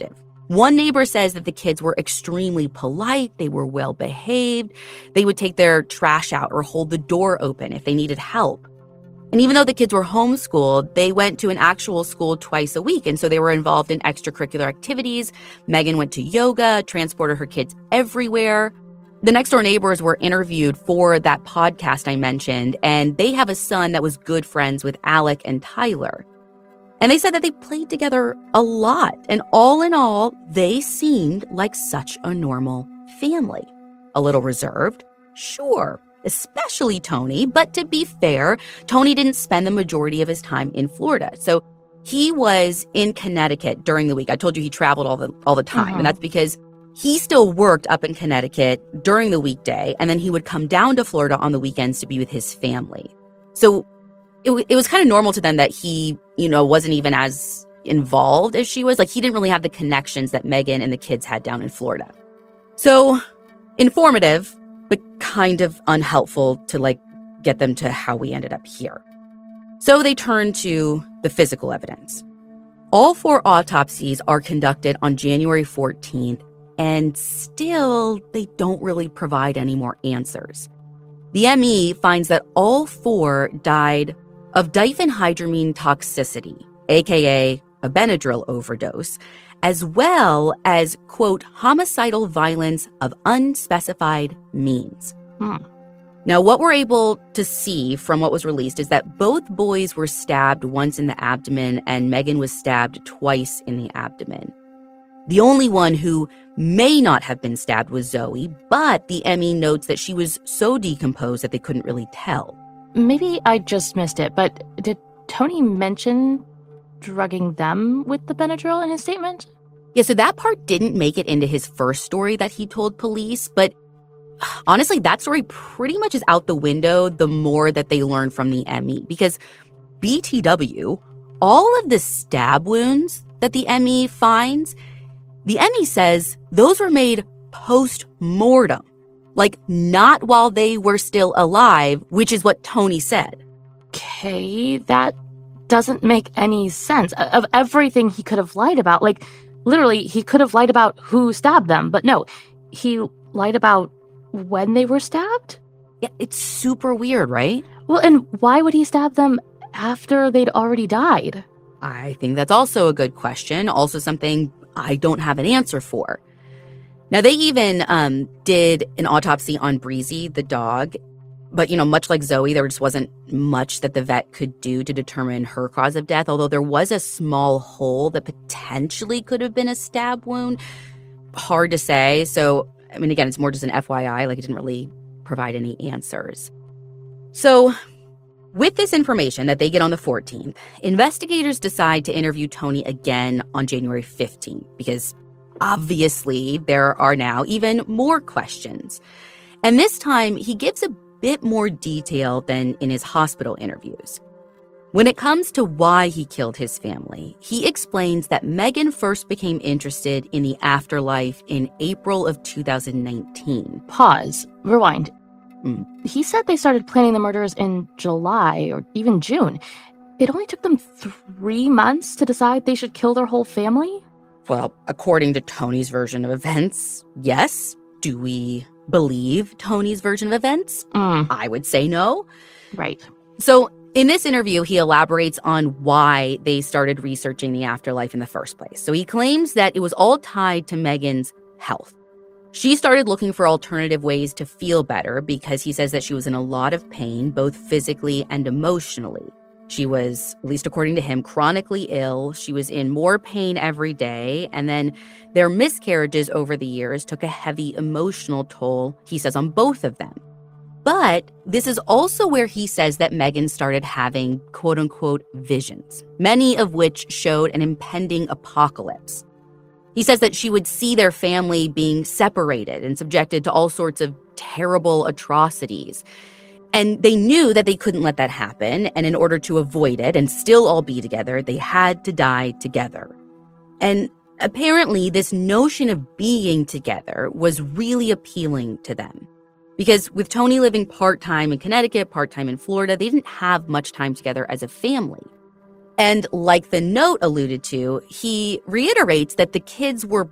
One neighbor says that the kids were extremely polite, they were well behaved, they would take their trash out or hold the door open if they needed help. And even though the kids were homeschooled, they went to an actual school twice a week, and so they were involved in extracurricular activities. Megan went to yoga, transported her kids everywhere. The next door neighbors were interviewed for that podcast I mentioned, and they have a son that was good friends with Alec and Tyler. And they said that they played together a lot, and all in all, they seemed like such a normal family. A little reserved, sure, especially Tony, but to be fair, Tony didn't spend the majority of his time in Florida. So he was in Connecticut during the week. I told you he traveled all the all the time, Mm-hmm. and that's because he still worked up in Connecticut during the weekday, and then he would come down to Florida on the weekends to be with his family. So it, w- it was kind of normal to them that he, you know, wasn't even as involved as she was. Like, he didn't really have the connections that Megan and the kids had down in Florida. So informative, but kind of unhelpful to, like, get them to how we ended up here. So they turned to the physical evidence. All four autopsies are conducted on January fourteenth, and still they don't really provide any more answers. The M E finds that all four died of diphenhydramine toxicity, aka a Benadryl overdose, as well as, quote, homicidal violence of unspecified means. Hmm. Now, what we're able to see from what was released is that both boys were stabbed once in the abdomen, and Megan was stabbed twice in the abdomen. The only one who may not have been stabbed was Zoe, but the M E notes that she was so decomposed that they couldn't really tell. Maybe I just missed it, but did Tony mention drugging them with the Benadryl in his statement? Yeah, so that part didn't make it into his first story that he told police, but honestly, that story pretty much is out the window the more that they learn from the M E, because B T W, all of the stab wounds that the M E finds, the M E says those were made post-mortem, like not while they were still alive, which is what Tony said. Okay, that doesn't make any sense. O- Of everything he could have lied about, like, literally, he could have lied about who stabbed them, but no, he lied about when they were stabbed? Yeah, it's super weird, right? Well, and why would he stab them after they'd already died? I think that's also a good question, also something I don't have an answer for. Now, they even um, did an autopsy on Breezy, the dog, but, you know, much like Zoe, there just wasn't much that the vet could do to determine her cause of death, although there was a small hole that potentially could have been a stab wound. Hard to say. So, I mean, again, it's more just an F Y I, like it didn't really provide any answers. So, with this information that they get on the fourteenth, investigators decide to interview Tony again on January fifteenth, because obviously there are now even more questions. And this time, he gives a bit more detail than in his hospital interviews. When it comes to why he killed his family, he explains that Megan first became interested in the afterlife in April of two thousand nineteen. Pause. Rewind. Mm. He said they started planning the murders in July or even June. It only took them three months to decide they should kill their whole family? Well, according to Tony's version of events, yes. Do we believe Tony's version of events? Mm, I would say no. right. So in this interview, he elaborates on why they started researching the afterlife in the first place. So he claims that it was all tied to Megan's health. She started looking for alternative ways to feel better because he says that she was in a lot of pain, both physically and emotionally. She was, at least according to him, chronically ill. She was in more pain every day. And then their miscarriages over the years took a heavy emotional toll, he says, on both of them. But this is also where he says that Megan started having quote unquote visions, many of which showed an impending apocalypse. He says that she would see their family being separated and subjected to all sorts of terrible atrocities. And they knew that they couldn't let that happen. And in order to avoid it and still all be together, they had to die together. And apparently, this notion of being together was really appealing to them. Because with Tony living part-time in Connecticut, part-time in Florida, they didn't have much time together as a family. And like the note alluded to, he reiterates that the kids were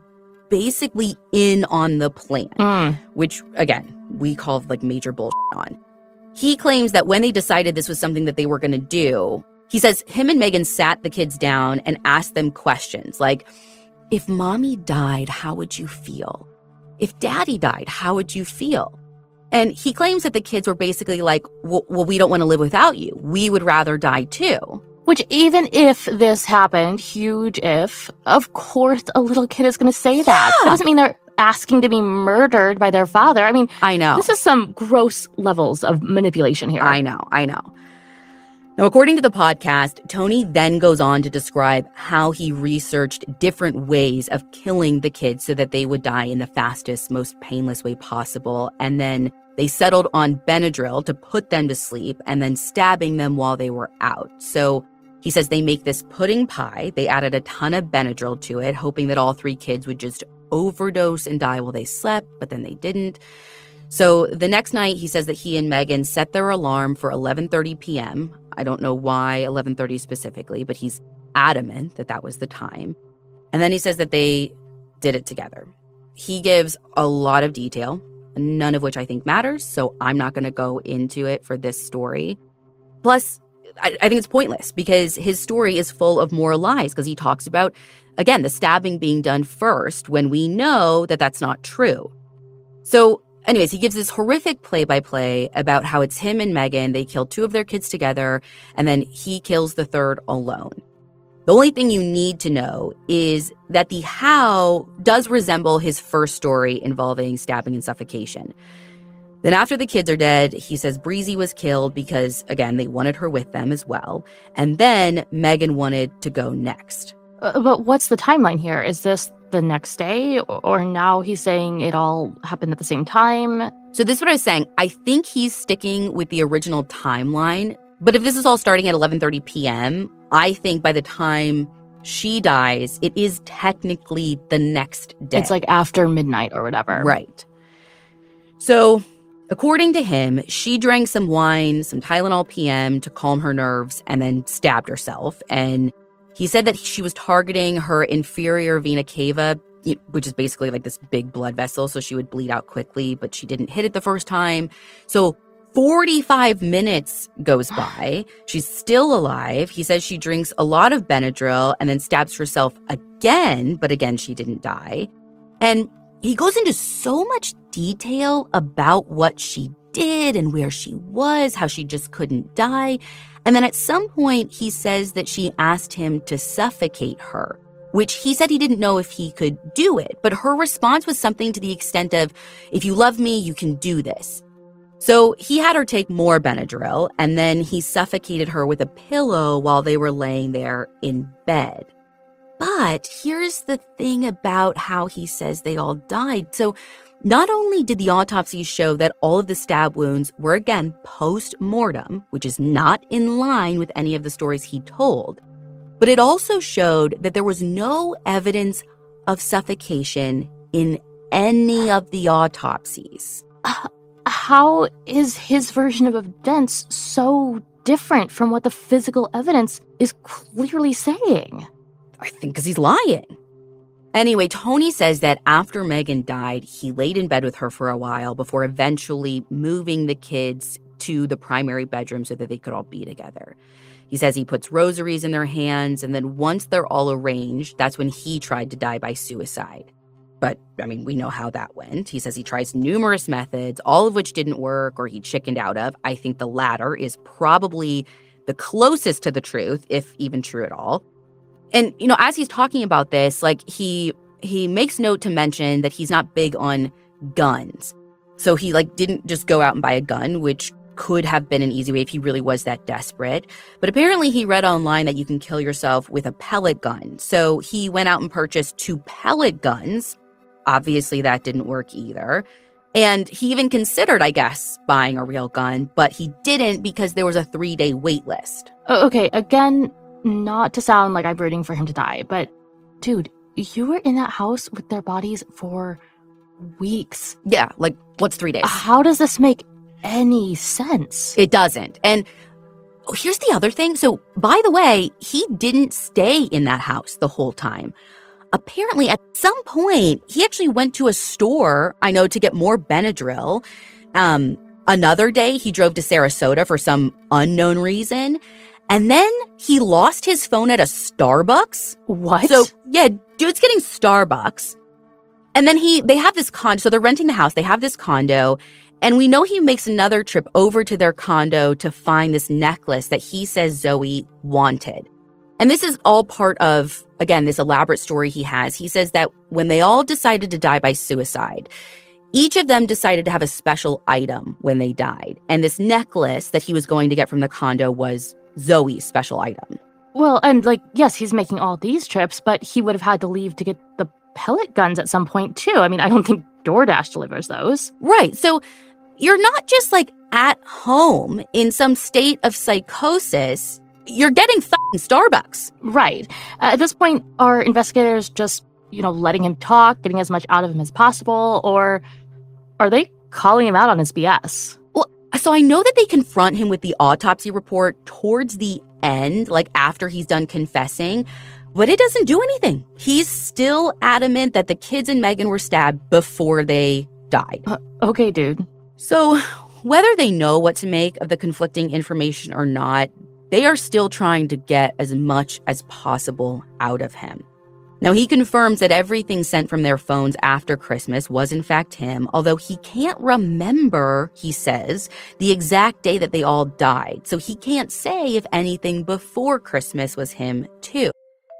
basically in on the plan, Mm. which, again, we call like major bullshit on. He claims that when they decided this was something that they were going to do, he says him and Megan sat the kids down and asked them questions like, if mommy died, how would you feel? If daddy died, how would you feel? And he claims that the kids were basically like, well, well we don't want to live without you. We would rather die too. Which, even if this happened, huge if, of course a little kid is going to say that. Yeah. That doesn't mean they're asking to be murdered by their father. I mean, I know. This is some gross levels of manipulation here. I know, I know. Now, according to the podcast, Tony then goes on to describe how he researched different ways of killing the kids so that they would die in the fastest, most painless way possible. And then they settled on Benadryl to put them to sleep and then stabbing them while they were out. So he says they make this pudding pie. They added a ton of Benadryl to it, hoping that all three kids would just overdose and die while they slept, but then they didn't. So the next night, he says that he and Megan set their alarm for eleven thirty p.m. I don't know why eleven thirty specifically, but he's adamant that that was the time. And then he says that they did it together. He gives a lot of detail, none of which I think matters, so I'm not going to go into it for this story. Plus, I, I think it's pointless because his story is full of more lies because he talks about, again, the stabbing being done first when we know that that's not true. So anyways, he gives this horrific play-by-play about how it's him and Megan. They killed two of their kids together, and then he kills the third alone. The only thing you need to know is that the how does resemble his first story involving stabbing and suffocation. Then after the kids are dead, he says Breezy was killed because, again, they wanted her with them as well. And then Megan wanted to go next. Uh, but what's the timeline here? Is this the next day? Or now he's saying it all happened at the same time? So this is what I was saying. I think he's sticking with the original timeline. But if this is all starting at eleven thirty p.m., I think by the time she dies, it is technically the next day. It's like after midnight or whatever. Right. So according to him, she drank some wine, some Tylenol P M to calm her nerves, and then stabbed herself. And he said that she was targeting her inferior vena cava, which is basically like this big blood vessel, so she would bleed out quickly, but she didn't hit it the first time. So forty-five minutes goes by. She's still alive. He says she drinks a lot of Benadryl and then stabs herself again, but again, she didn't die. And he goes into so much detail about what she did and where she was, how she just couldn't die. And then at some point, he says that she asked him to suffocate her, which he said he didn't know if he could do it. But her response was something to the extent of, if you love me, you can do this. So he had her take more Benadryl, and then he suffocated her with a pillow while they were laying there in bed. But here's the thing about how he says they all died. So not only did the autopsies show that all of the stab wounds were, again, post-mortem, which is not in line with any of the stories he told, but it also showed that there was no evidence of suffocation in any of the autopsies. Uh, how is his version of events so different from what the physical evidence is clearly saying? I think because he's lying. Anyway, Tony says that after Megan died, he laid in bed with her for a while before eventually moving the kids to the primary bedroom so that they could all be together. He says he puts rosaries in their hands, and then once they're all arranged, that's when he tried to die by suicide. But, I mean, we know how that went. He says he tries numerous methods, all of which didn't work or he chickened out of. I think the latter is probably the closest to the truth, if even true at all. And, you know, as he's talking about this, like, he he makes note to mention that he's not big on guns. So he, like, didn't just go out and buy a gun, which could have been an easy way if he really was that desperate. But apparently he read online that you can kill yourself with a pellet gun. So he went out and purchased two pellet guns. Obviously, that didn't work either. And he even considered, I guess, buying a real gun, but he didn't because there was a three-day wait list. Oh, okay, again, not to sound like I'm rooting for him to die, but dude, you were in that house with their bodies for weeks. Yeah, like, what's three days? How does this make any sense? It doesn't. And oh, here's the other thing. So, by the way, he didn't stay in that house the whole time. apparently at some point, he actually went to a store, I know, to get more Benadryl. Um, another day, he drove to Sarasota for some unknown reason. And then he lost his phone at a Starbucks. What? So, yeah, dude's getting Starbucks. And then he, they have this condo, so they're renting the house, they have this condo, and we know he makes another trip over to their condo to find this necklace that he says Zoe wanted. And this is all part of, again, this elaborate story he has. He says that when they all decided to die by suicide, each of them decided to have a special item when they died. And this necklace that he was going to get from the condo was Zoe's special item. Well, and like, yes, he's making all these trips, but he would have had to leave to get the pellet guns at some point too. I mean, I don't think DoorDash delivers those. Right. So you're not just like at home in some state of psychosis. You're getting fucking Starbucks. Right. Uh, at this point, are investigators just, you know, letting him talk, getting as much out of him as possible, or are they calling him out on his B S? Well, so I know that they confront him with the autopsy report towards the end, like after he's done confessing, but it doesn't do anything. He's still adamant that the kids and Megan were stabbed before they died. Uh, okay, dude. So whether they know what to make of the conflicting information or not, they are still trying to get as much as possible out of him. Now, he confirms that everything sent from their phones after Christmas was in fact him, although he can't remember, he says, the exact day that they all died. So he can't say if anything before Christmas was him too.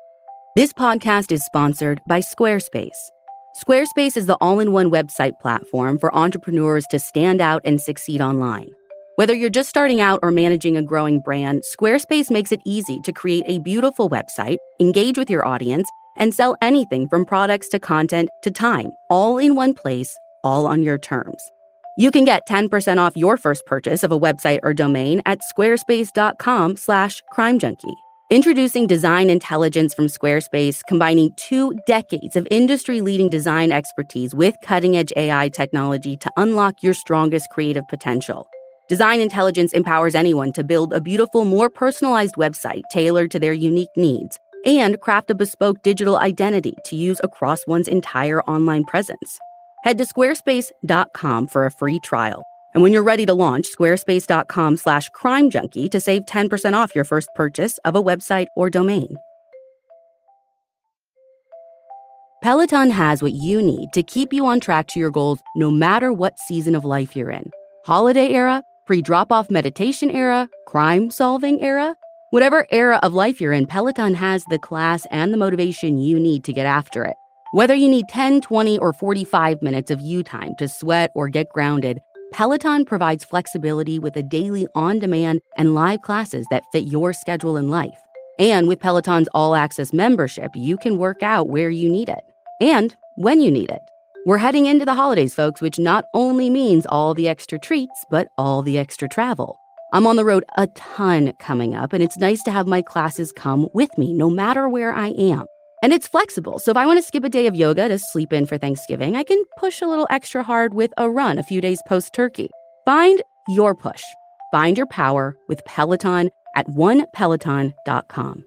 This podcast is sponsored by Squarespace. Squarespace is the all-in-one website platform for entrepreneurs to stand out and succeed online. Whether you're just starting out or managing a growing brand, Squarespace makes it easy to create a beautiful website, engage with your audience, and sell anything from products to content to time, all in one place, all on your terms. You can get ten percent off your first purchase of a website or domain at squarespace.com slash crime junkie. Introducing Design Intelligence from Squarespace, combining two decades of industry-leading design expertise with cutting-edge A I technology to unlock your strongest creative potential. Design Intelligence empowers anyone to build a beautiful, more personalized website tailored to their unique needs and craft a bespoke digital identity to use across one's entire online presence. Head to squarespace dot com for a free trial. And when you're ready to launch, squarespace.com slash crime junkie to save ten percent off your first purchase of a website or domain. Peloton has what you need to keep you on track to your goals no matter what season of life you're in. Holiday era, pre-drop-off meditation era, crime-solving era. Whatever era of life you're in, Peloton has the class and the motivation you need to get after it. Whether you need ten, twenty, or forty-five minutes of you time to sweat or get grounded, Peloton provides flexibility with a daily on-demand and live classes that fit your schedule and life. And with Peloton's all-access membership, you can work out where you need it and when you need it. We're heading into the holidays, folks, which not only means all the extra treats, but all the extra travel. I'm on the road a ton coming up, and it's nice to have my classes come with me no matter where I am. And it's flexible, so if I want to skip a day of yoga to sleep in for Thanksgiving, I can push a little extra hard with a run a few days post-turkey. Find your push. Find your power with Peloton at one peloton dot com.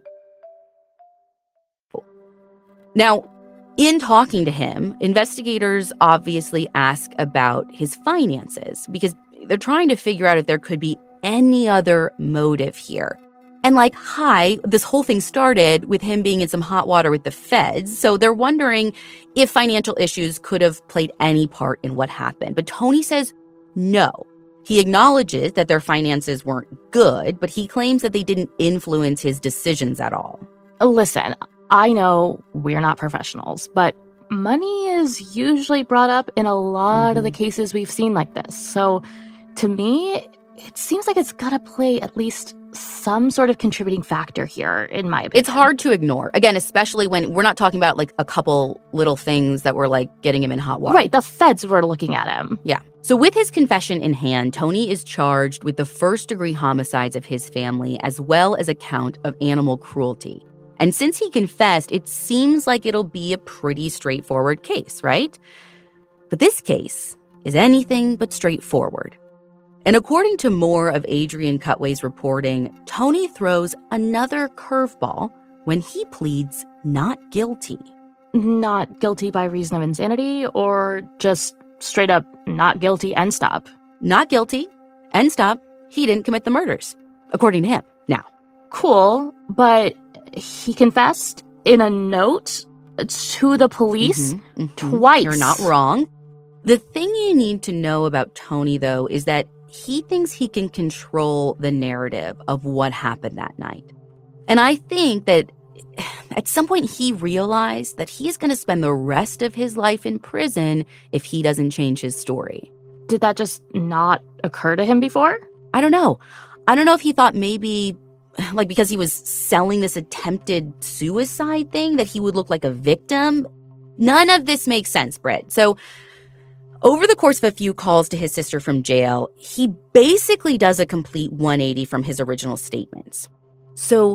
Now, in talking to him, investigators obviously ask about his finances because they're trying to figure out if there could be any other motive here. And like, hi, this whole thing started with him being in some hot water with the feds. So they're wondering if financial issues could have played any part in what happened. But Tony says no. He acknowledges that their finances weren't good, but he claims that they didn't influence his decisions at all. Listen, I know we're not professionals, but money is usually brought up in a lot mm-hmm. of the cases we've seen like this. So to me, it seems like it's got to play at least some sort of contributing factor here, in my opinion. It's hard to ignore. Again, especially when we're not talking about like a couple little things that were like getting him in hot water. Right. The feds were looking at him. Yeah. So with his confession in hand, Tony is charged with the first degree homicides of his family, as well as a count of animal cruelty. And since he confessed, it seems like it'll be a pretty straightforward case, right? But this case is anything but straightforward. And according to more of Adrian Cutway's reporting, Tony throws another curveball when he pleads not guilty. Not guilty by reason of insanity, or just straight up not guilty and stop? Not guilty, end stop. He didn't commit the murders, according to him. Now, cool, but he confessed in a note to the police mm-hmm, mm-hmm. twice. You're not wrong. The thing you need to know about Tony, though, is that he thinks he can control the narrative of what happened that night. And I think that at some point he realized that he's going to spend the rest of his life in prison if he doesn't change his story. Did that just not occur to him before? I don't know. I don't know if he thought maybe, like, because he was selling this attempted suicide thing, that he would look like a victim. None of this makes sense, Britt. So over the course of a few calls to his sister from jail, he basically does a complete one eighty from his original statements. So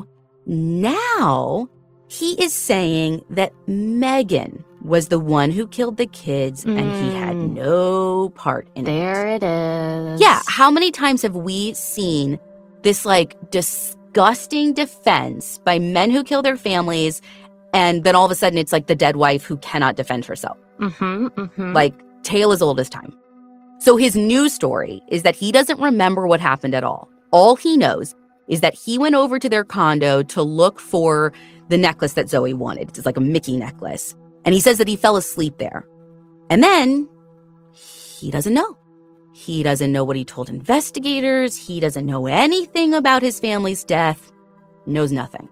now he is saying that Megan was the one who killed the kids mm. and he had no part in there it. There it is. Yeah, how many times have we seen this, like, disgusting defense by men who kill their families, and then all of a sudden it's like the dead wife who cannot defend herself? Mm-hmm, mm-hmm. Like, tale as old as time. So his new story is that he doesn't remember what happened at all. All he knows is that he went over to their condo to look for the necklace that Zoe wanted. It's like a Mickey necklace. And he says that he fell asleep there. And then he doesn't know. He doesn't know what he told investigators. He doesn't know anything about his family's death. Knows nothing.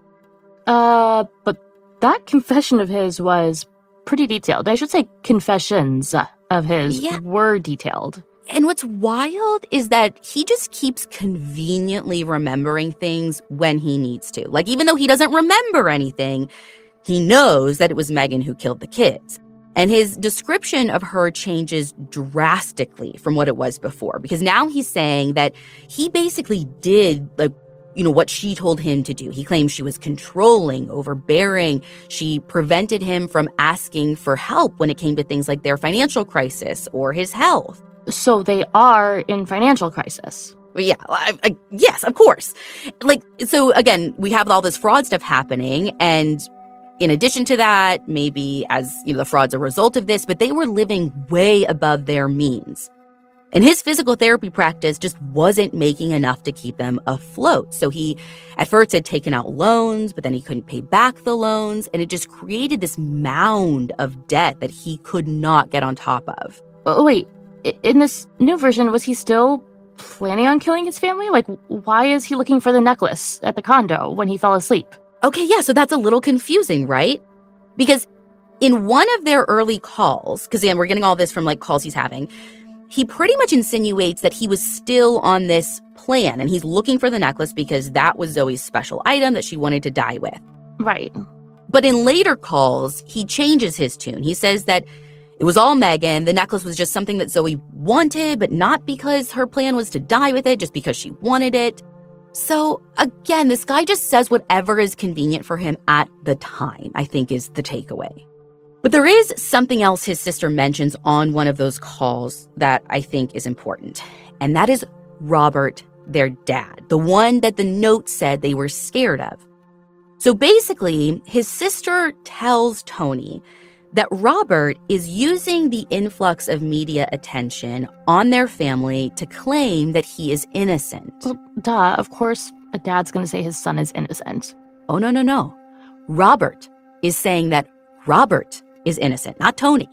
Uh, but that confession of his was pretty detailed. I should say confessions of his yeah. were detailed. And what's wild is that he just keeps conveniently remembering things when he needs to. Like, even though he doesn't remember anything, he knows that it was Megan who killed the kids. And his description of her changes drastically from what it was before, because now he's saying that he basically did, like, you know, what she told him to do. He claims she was controlling, overbearing. She prevented him from asking for help when it came to things like their financial crisis or his health. So they are in financial crisis. Yeah, I, I, yes, of course. Like, so again, we have all this fraud stuff happening, and in addition to that, maybe as, you know, the fraud's a result of this, but they were living way above their means. And his physical therapy practice just wasn't making enough to keep them afloat. So he, at first, had taken out loans, but then he couldn't pay back the loans, and it just created this mound of debt that he could not get on top of. Oh, wait, in this new version, was he still planning on killing his family? Like, why is he looking for the necklace at the condo when he fell asleep? Okay, yeah, so that's a little confusing, right? Because in one of their early calls, because again, we're getting all this from, like, calls he's having, he pretty much insinuates that he was still on this plan, and he's looking for the necklace because that was Zoe's special item that she wanted to die with. Right. But in later calls, he changes his tune. He says that it was all Megan. The necklace was just something that Zoe wanted, but not because her plan was to die with it, just because she wanted it. So again, this guy just says whatever is convenient for him at the time, I think, is the takeaway. But there is something else his sister mentions on one of those calls that I think is important, and that is Robert, their dad, the one that the note said they were scared of. So basically, his sister tells Tony that Robert is using the influx of media attention on their family to claim that he is innocent. Well, duh, of course a dad's gonna say his son is innocent. Oh, no, no, no. Robert is saying that Robert is innocent, not Tony.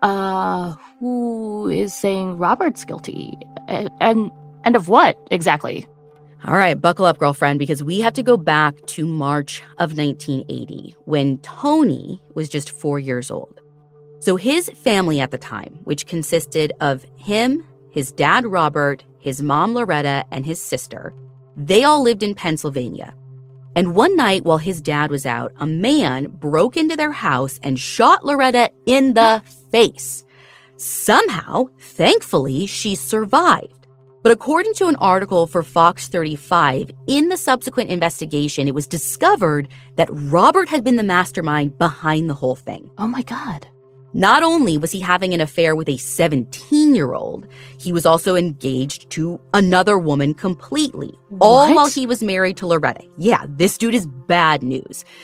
Uh, who is saying Robert's guilty? And, and, and of what, exactly? All right, buckle up, girlfriend, because we have to go back to March of nineteen eighty, when Tony was just four years old. So his family at the time, which consisted of him, his dad, Robert, his mom, Loretta, and his sister, they all lived in Pennsylvania. And one night while his dad was out, a man broke into their house and shot Loretta in the face. Somehow, thankfully, she survived. But according to an article for Fox thirty-five, in the subsequent investigation, it was discovered that Robert had been the mastermind behind the whole thing. Oh my God. Not only was he having an affair with a seventeen-year-old, he was also engaged to another woman completely, all What? while he was married to Loretta. Yeah, this dude is bad news.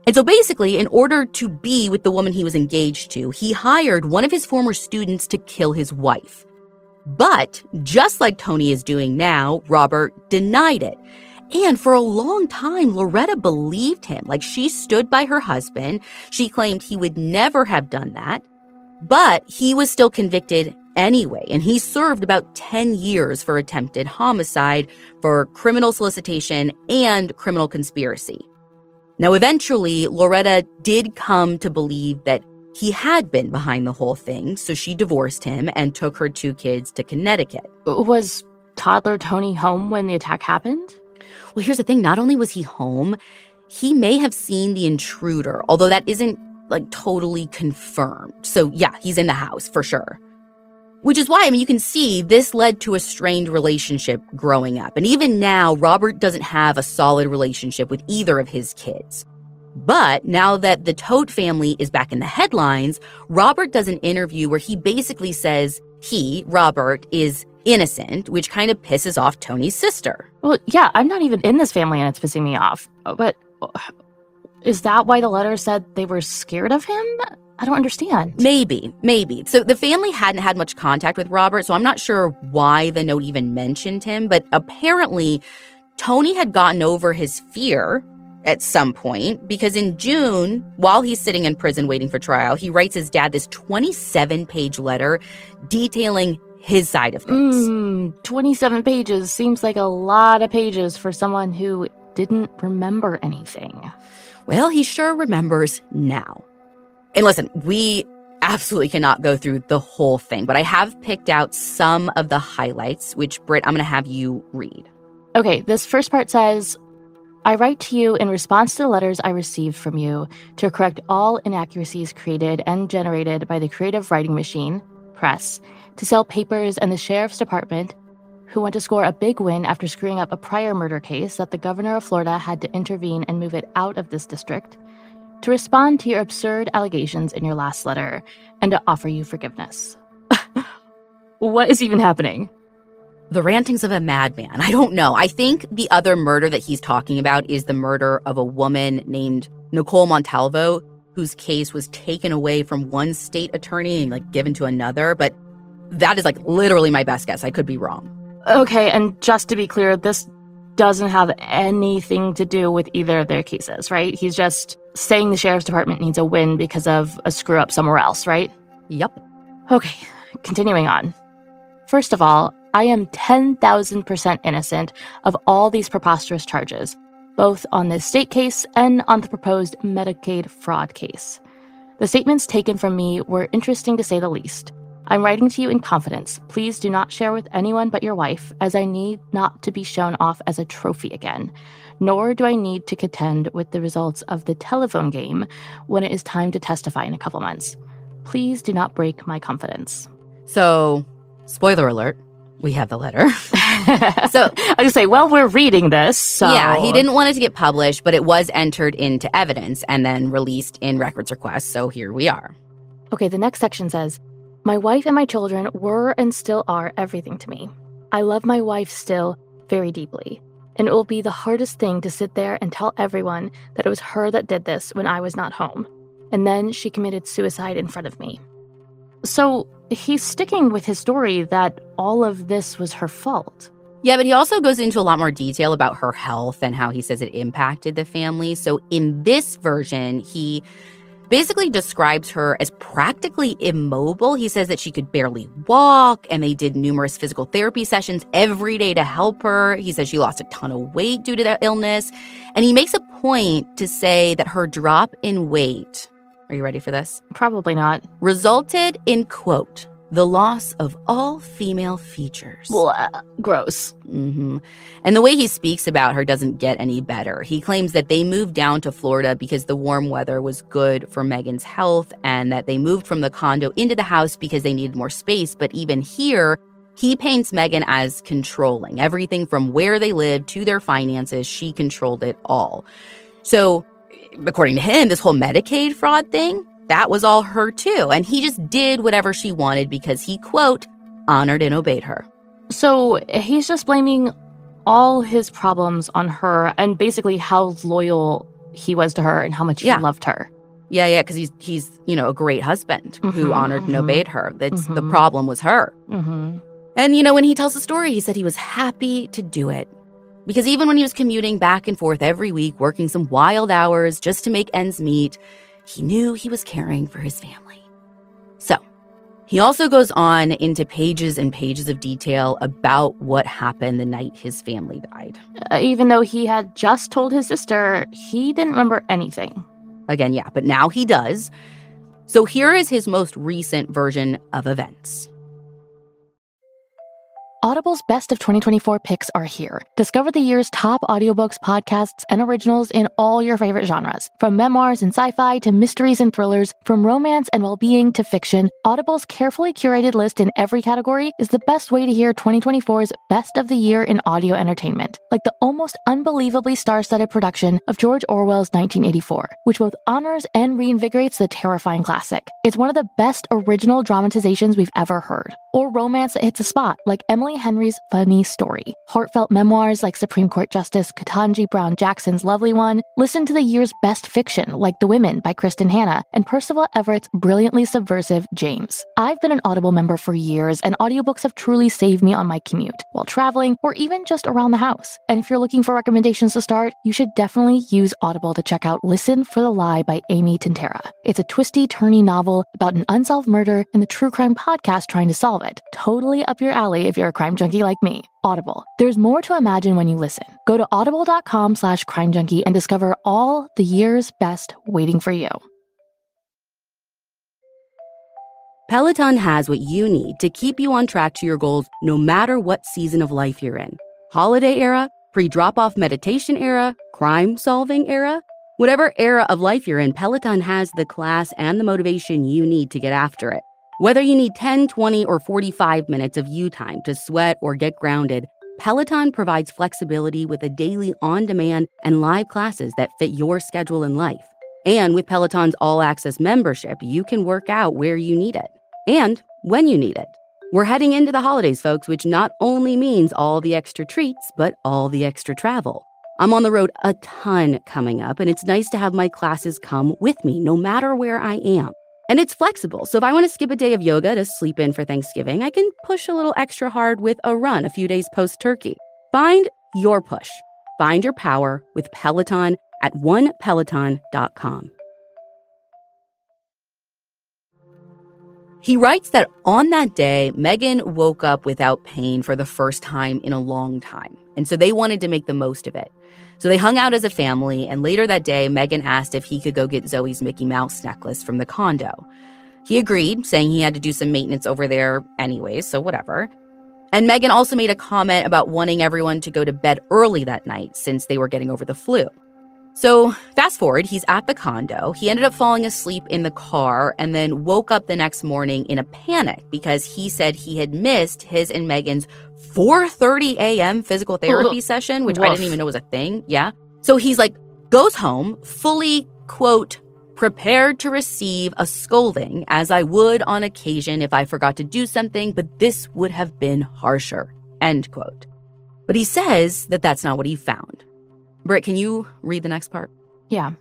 And so basically, in order to be with the woman he was engaged to, he hired one of his former students to kill his wife. But just like Tony is doing now, Robert denied it. And for a long time, Loretta believed him. Like, she stood by her husband. She claimed he would never have done that. But he was still convicted anyway, and he served about ten years for attempted homicide, for criminal solicitation, and criminal conspiracy. Now, eventually, Loretta did come to believe that he had been behind the whole thing, so she divorced him and took her two kids to Connecticut. Was toddler Tony home when the attack happened? Well, here's the thing. Not only was he home, he may have seen the intruder, although that isn't, like, totally confirmed. So, yeah, he's in the house for sure. Which is why, I mean, you can see this led to a strained relationship growing up. And even now, Robert doesn't have a solid relationship with either of his kids. But now that the Todt family is back in the headlines, Robert does an interview where he basically says he, Robert, is innocent, which kind of pisses off Tony's sister. Well, yeah, I'm not even in this family and it's pissing me off. But is that why the letter said they were scared of him? I don't understand. Maybe, maybe. So the family hadn't had much contact with Robert, so I'm not sure why the note even mentioned him, but apparently Tony had gotten over his fear at some point, because in June, while he's sitting in prison waiting for trial, he writes his dad this twenty-seven page letter detailing his side of things. Mm, twenty-seven pages seems like a lot of pages for someone who didn't remember anything. Well, he sure remembers now. And listen, we absolutely cannot go through the whole thing, but I have picked out some of the highlights, which, Britt, I'm going to have you read. Okay, this first part says, I write to you in response to the letters I received from you to correct all inaccuracies created and generated by the creative writing machine, press, to sell papers and the sheriff's department, who want to score a big win after screwing up a prior murder case that the governor of Florida had to intervene and move it out of this district, to respond to your absurd allegations in your last letter, and to offer you forgiveness. What is even happening? The rantings of a madman. I don't know. I think the other murder that he's talking about is the murder of a woman named Nicole Montalvo, whose case was taken away from one state attorney and, like, given to another. But that is, like, literally my best guess. I could be wrong. Okay, and just to be clear, this doesn't have anything to do with either of their cases, right? He's just saying the sheriff's department needs a win because of a screw up somewhere else, right? Yep. Okay, continuing on. First of all, I am ten thousand percent innocent of all these preposterous charges, both on this state case and on the proposed Medicaid fraud case. The statements taken from me were interesting to say the least. I'm writing to you in confidence. Please do not share with anyone but your wife, as I need not to be shown off as a trophy again, nor do I need to contend with the results of the telephone game when it is time to testify in a couple months. Please do not break my confidence. So, spoiler alert, we have the letter. So I just say, well, we're reading this, so... Yeah, he didn't want it to get published, but it was entered into evidence and then released in records requests, so here we are. Okay, the next section says, my wife and my children were and still are everything to me. I love my wife still very deeply, and it will be the hardest thing to sit there and tell everyone that it was her that did this when I was not home, and then she committed suicide in front of me. So he's sticking with his story that all of this was her fault. Yeah, but he also goes into a lot more detail about her health and how he says it impacted the family. So in this version, he basically describes her as practically immobile. He says that she could barely walk, and they did numerous physical therapy sessions every day to help her. He says she lost a ton of weight due to that illness. And he makes a point to say that her drop in weight, are you ready for this? Probably not. Resulted in, quote, the loss of all female features. Blah, gross. Mm-hmm. And the way he speaks about her doesn't get any better. He claims that they moved down to Florida because the warm weather was good for Megan's health, and that they moved from the condo into the house because they needed more space. But even here, he paints Megan as controlling. Everything from where they lived to their finances, she controlled it all. So, according to him, this whole Medicaid fraud thing, that was all her too. And he just did whatever she wanted because he, quote, honored and obeyed her. So he's just blaming all his problems on her and basically how loyal he was to her and how much Yeah. he loved her. Yeah, yeah, because he's, he's, you know, a great husband Mhm, who honored and mhm. obeyed her. That's the Mhm. problem was her. Mm-hmm. And, you know, when he tells the story, he said he was happy to do it. Because even when he was commuting back and forth every week, working some wild hours just to make ends meet, he knew he was caring for his family. So, he also goes on into pages and pages of detail about what happened the night his family died. Uh, even though he had just told his sister, he didn't remember anything. Again, yeah, but now he does. So here is his most recent version of events. Audible's Best of twenty twenty-four picks are here. Discover the year's top audiobooks, podcasts, and originals in all your favorite genres. From memoirs and sci-fi to mysteries and thrillers, from romance and well-being to fiction, Audible's carefully curated list in every category is the best way to hear twenty twenty-four's best of the year in audio entertainment, like the almost unbelievably star-studded production of George Orwell's nineteen eighty-four, which both honors and reinvigorates the terrifying classic. It's one of the best original dramatizations we've ever heard. Or romance that hits a spot, like Emily Henry's Funny Story. Heartfelt memoirs like Supreme Court Justice Ketanji Brown Jackson's Lovely One. Listen to the year's best fiction, like The Women by Kristen Hanna, and Percival Everett's brilliantly subversive James. I've been an Audible member for years, and audiobooks have truly saved me on my commute, while traveling, or even just around the house. And if you're looking for recommendations to start, you should definitely use Audible to check out Listen for the Lie by Amy Tintera. It's a twisty, turny novel about an unsolved murder and the true crime podcast trying to solve it. Totally up your alley if you're a crime junkie like me. Audible. There's more to imagine when you listen. Go to audible.com slash crime junkie and discover all the year's best waiting for you. Peloton has what you need to keep you on track to your goals no matter what season of life you're in. Holiday era, pre-drop-off meditation era, crime-solving era. Whatever era of life you're in, Peloton has the class and the motivation you need to get after it. Whether you need ten, twenty, or forty-five minutes of you time to sweat or get grounded, Peloton provides flexibility with a daily on-demand and live classes that fit your schedule and life. And with Peloton's all-access membership, you can work out where you need it and when you need it. We're heading into the holidays, folks, which not only means all the extra treats, but all the extra travel. I'm on the road a ton coming up, and it's nice to have my classes come with me no matter where I am. And it's flexible, so if I want to skip a day of yoga to sleep in for Thanksgiving, I can push a little extra hard with a run a few days post-turkey. Find your push. Find your power with Peloton at one peloton dot com. He writes that on that day, Megan woke up without pain for the first time in a long time, and so they wanted to make the most of it. So they hung out as a family, and later that day, Megan asked if he could go get Zoe's Mickey Mouse necklace from the condo. He agreed, saying he had to do some maintenance over there anyways, so whatever. And Megan also made a comment about wanting everyone to go to bed early that night since they were getting over the flu. So fast forward, he's at the condo. He ended up falling asleep in the car and then woke up the next morning in a panic because he said he had missed his and Megan's four thirty a.m. physical therapy session, which Woof. I didn't even know was a thing. Yeah. So he's like, goes home fully, quote, prepared to receive a scolding as I would on occasion if I forgot to do something, but this would have been harsher, end quote. But he says that that's not what he found. Britt, can you read the next part? Yeah.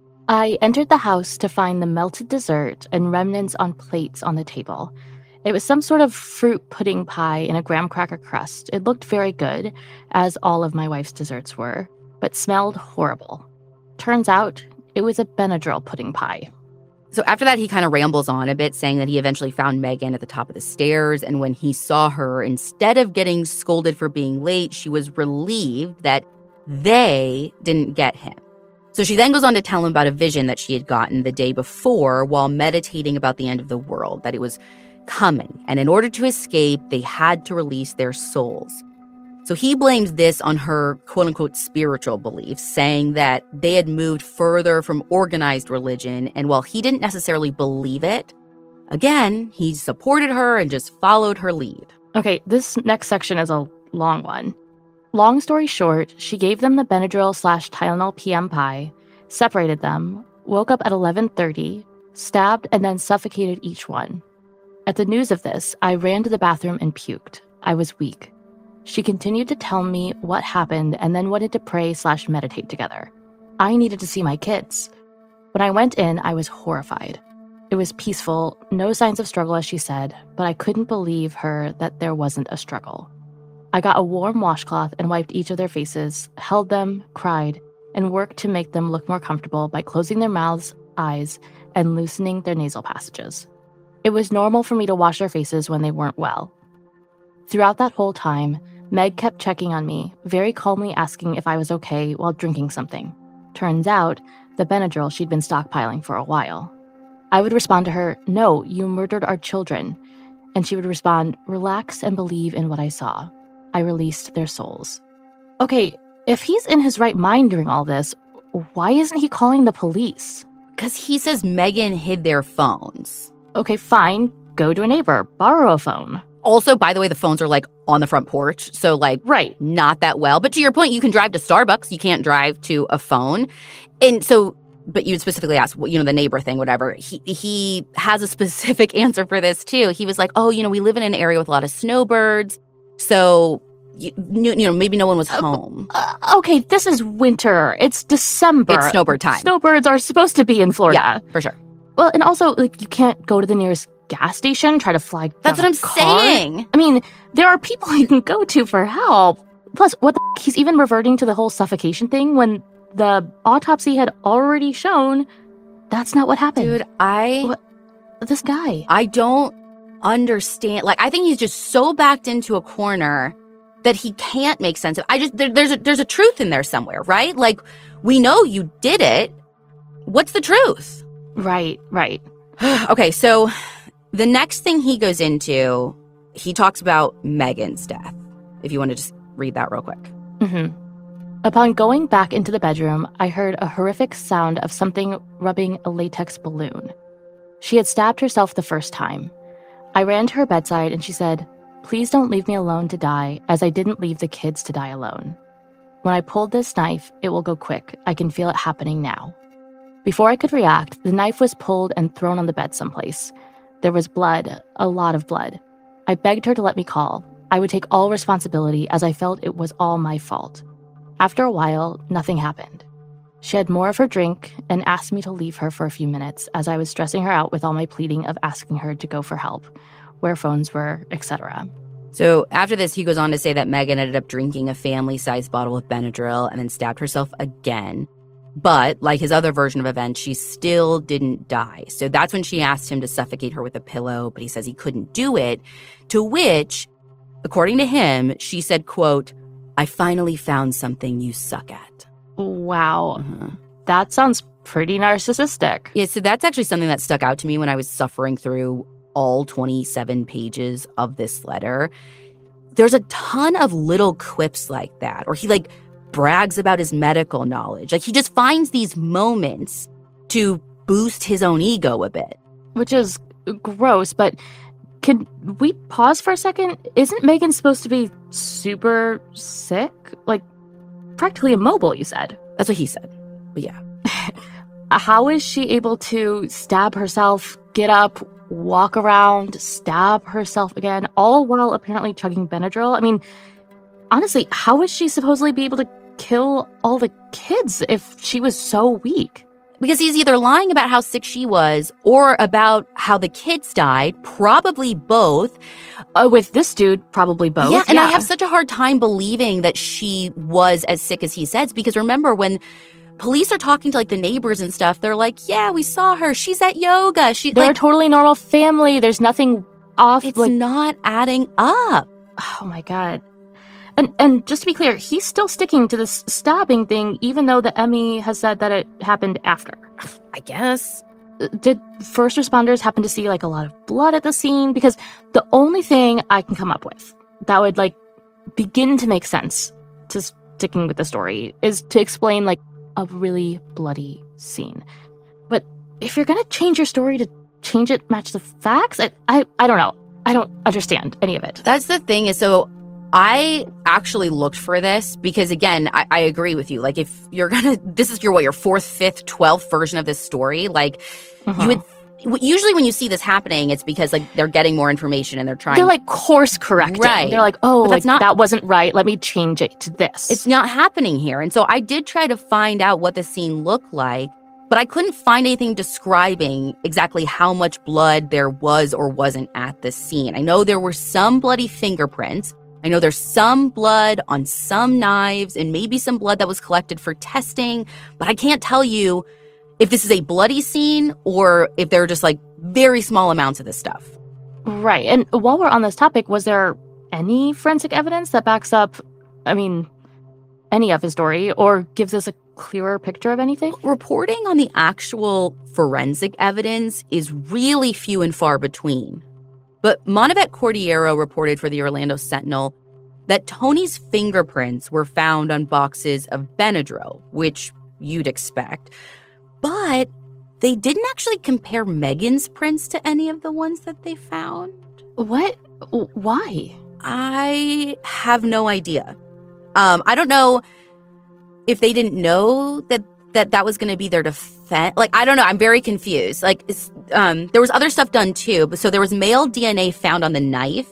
I entered the house to find the melted dessert and remnants on plates on the table. It was some sort of fruit pudding pie in a graham cracker crust. It looked very good, as all of my wife's desserts were, but smelled horrible. Turns out, it was a Benadryl pudding pie. So after that, he kind of rambles on a bit, saying that he eventually found Megan at the top of the stairs. And when he saw her, instead of getting scolded for being late, she was relieved that they didn't get him. So she then goes on to tell him about a vision that she had gotten the day before while meditating about the end of the world, that it was coming. And in order to escape, they had to release their souls. So he blames this on her quote unquote spiritual beliefs, saying that they had moved further from organized religion. And while he didn't necessarily believe it, again, he supported her and just followed her lead. Okay, this next section is a long one. Long story short, she gave them the Benadryl slash Tylenol P M pie, separated them, woke up at eleven thirty, stabbed and then suffocated each one. At the news of this, I ran to the bathroom and puked. I was weak. She continued to tell me what happened and then wanted to pray slash meditate together. I needed to see my kids. When I went in, I was horrified. It was peaceful, no signs of struggle, as she said, but I couldn't believe her that there wasn't a struggle. I got a warm washcloth and wiped each of their faces, held them, cried, and worked to make them look more comfortable by closing their mouths, eyes, and loosening their nasal passages. It was normal for me to wash their faces when they weren't well. Throughout that whole time, Meg kept checking on me, very calmly asking if I was okay while drinking something. Turns out, the Benadryl she'd been stockpiling for a while. I would respond to her, "No, you murdered our children." And she would respond, "Relax and believe in what I saw. I released their souls." Okay, if he's in his right mind during all this, why isn't he calling the police? Because he says Megan hid their phones. Okay, fine. Go to a neighbor. Borrow a phone. Also, by the way, the phones are like on the front porch. So like, right. Not that well. But to your point, you can drive to Starbucks. You can't drive to a phone. And so, but you specifically asked, you know, the neighbor thing, whatever. He he has a specific answer for this too. He was like, oh, you know, we live in an area with a lot of snowbirds. So, you, you know, maybe no one was home. Uh, uh, okay, this is winter. It's December. It's snowbird time. Snowbirds are supposed to be in Florida. Yeah, for sure. Well, and also, like, you can't go to the nearest gas station, try to fly down That's what I'm a car. saying. I mean, there are people you can go to for help. Plus, what the f- he's even reverting to the whole suffocation thing when the autopsy had already shown that's not what happened. Dude, I... What? This guy. I don't understand. Like, I think he's just so backed into a corner that he can't make sense of. I just... There, there's, a, there's a truth in there somewhere, right? Like, we know you did it. What's the truth? Right, right. Okay, so the next thing he goes into, he talks about Megan's death. If you want to just read that real quick. Mm-hmm. Upon going back into the bedroom, I heard a horrific sound of something rubbing a latex balloon. She had stabbed herself the first time. I ran to her bedside and she said, "Please don't leave me alone to die, as I didn't leave the kids to die alone. When I pulled this knife, it will go quick. I can feel it happening now." Before I could react, the knife was pulled and thrown on the bed someplace. There was blood, a lot of blood. I begged her to let me call. I would take all responsibility, as I felt it was all my fault. After a while, nothing happened. She had more of her drink and asked me to leave her for a few minutes, as I was stressing her out with all my pleading of asking her to go for help, where phones were, et cetera. So after this, he goes on to say that Megan ended up drinking a family-sized bottle of Benadryl and then stabbed herself again. But, like his other version of events, she still didn't die. So that's when she asked him to suffocate her with a pillow, but he says he couldn't do it. To which, according to him, she said, quote, "I finally found something you suck at." Wow. Uh-huh. That sounds pretty narcissistic. Yeah, so that's actually something that stuck out to me when I was suffering through all twenty-seven pages of this letter. There's a ton of little clips like that, or he, like, brags about his medical knowledge. Like, he just finds these moments to boost his own ego a bit. Which is gross, but can we pause for a second? Isn't Megan supposed to be super sick? Like, practically immobile, you said. That's what he said. But yeah. How is she able to stab herself, get up, walk around, stab herself again, all while apparently chugging Benadryl? I mean, honestly, how is she supposedly be able to kill all the kids if she was so weak? Because he's either lying about how sick she was or about how the kids died, probably both. Uh, with this dude, probably both. Yeah, and yeah. I have such a hard time believing that she was as sick as he says, because remember, when police are talking to, like, the neighbors and stuff, they're like, yeah, we saw her. She's at yoga. She, They're like, a totally normal family. There's nothing off. It's like, not adding up. Oh, my God. And and just to be clear, he's still sticking to this stabbing thing, even though the Emmy has said that it happened after. I guess. Did first responders happen to see, like, a lot of blood at the scene? Because the only thing I can come up with that would, like, begin to make sense to sticking with the story is to explain, like, a really bloody scene. But if you're gonna change your story to change it match the facts, I I, I don't know. I don't understand any of it. That's the thing is, so I actually looked for this because, again, I, I agree with you. Like, if you're gonna, this is your, what, your fourth, fifth, twelfth version of this story, like, Uh-huh. you would, Usually when you see this happening, it's because like they're getting more information and they're trying. They're like course correcting. Right. They're like, oh, But like, that's not- that wasn't right. Let me change it to this. It's not happening here. And so I did try to find out what the scene looked like, but I couldn't find anything describing exactly how much blood there was or wasn't at the scene. I know there were some bloody fingerprints. I know there's some blood on some knives and maybe some blood that was collected for testing, but I can't tell you if this is a bloody scene or if they're just like very small amounts of this stuff. Right. And while we're on this topic, was there any forensic evidence that backs up, I mean, any of his story or gives us a clearer picture of anything? Reporting on the actual forensic evidence is really few and far between. But Montevet Cordiero reported for the Orlando Sentinel that Tony's fingerprints were found on boxes of Benadryl, which you'd expect. But they didn't actually compare Megan's prints to any of the ones that they found. What? Why? I have no idea. Um, I don't know if they didn't know that that, that was going to be their defense. Like, I don't know. I'm very confused. Like, it's, um, there was other stuff done too. But so there was male D N A found on the knife.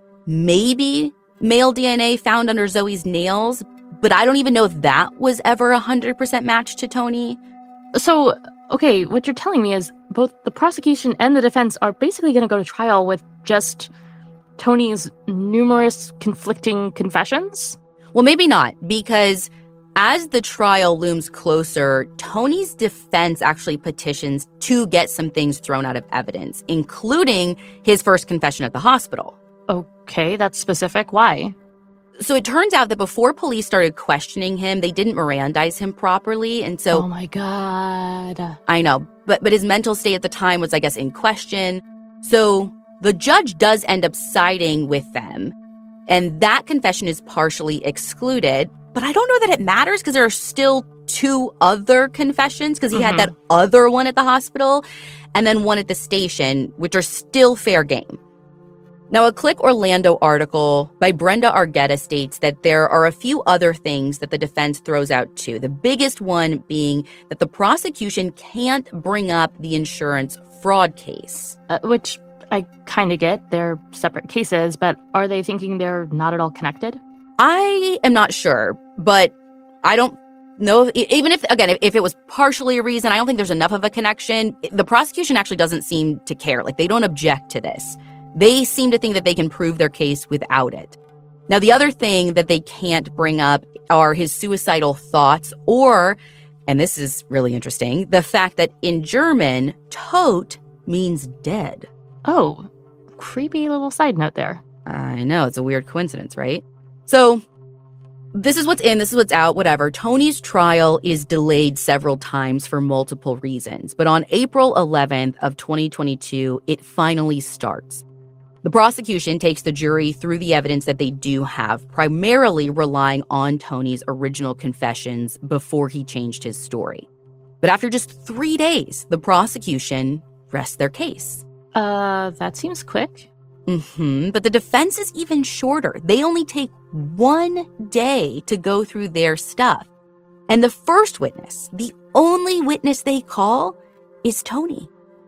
Maybe male D N A found under Zoe's nails. But I don't even know if that was ever one hundred percent matched to Tony. So, okay, what you're telling me is both the prosecution and the defense are basically going to go to trial with just Tony's numerous conflicting confessions? Well, maybe not, because as the trial looms closer, Tony's defense actually petitions to get some things thrown out of evidence, including his first confession at the hospital. Okay, that's specific. Why? So it turns out that before police started questioning him, they didn't Mirandize him properly, and so... Oh my God. I know, but but his mental state at the time was, I guess, in question. So the judge does end up siding with them, and that confession is partially excluded. But I don't know that it matters because there are still two other confessions, because he Mm-hmm. had that other one at the hospital and then one at the station, which are still fair game. Now, a Click Orlando article by Brenda Argueta states that there are a few other things that the defense throws out too. The biggest one being that the prosecution can't bring up the insurance fraud case. Uh, which I kind of get. They're separate cases, but are they thinking they're not at all connected? I am not sure, but I don't know. If, even if, again, if, if it was partially a reason, I don't think there's enough of a connection. The prosecution actually doesn't seem to care. Like, they don't object to this. They seem to think that they can prove their case without it. Now, the other thing that they can't bring up are his suicidal thoughts or, and this is really interesting, the fact that in German, tot means dead. Oh, creepy little side note there. I know, it's a weird coincidence, right? So this is what's in, this is what's out, whatever. Tony's trial is delayed several times for multiple reasons. But on April eleventh of twenty twenty-two, it finally starts. The prosecution takes the jury through the evidence that they do have, primarily relying on Tony's original confessions before he changed his story. But after just three days, the prosecution rests their case. Uh, that seems quick. Mm-hmm. But the defense is even shorter. They only take one day to go through their stuff. And the first witness, the only witness they call, is Tony.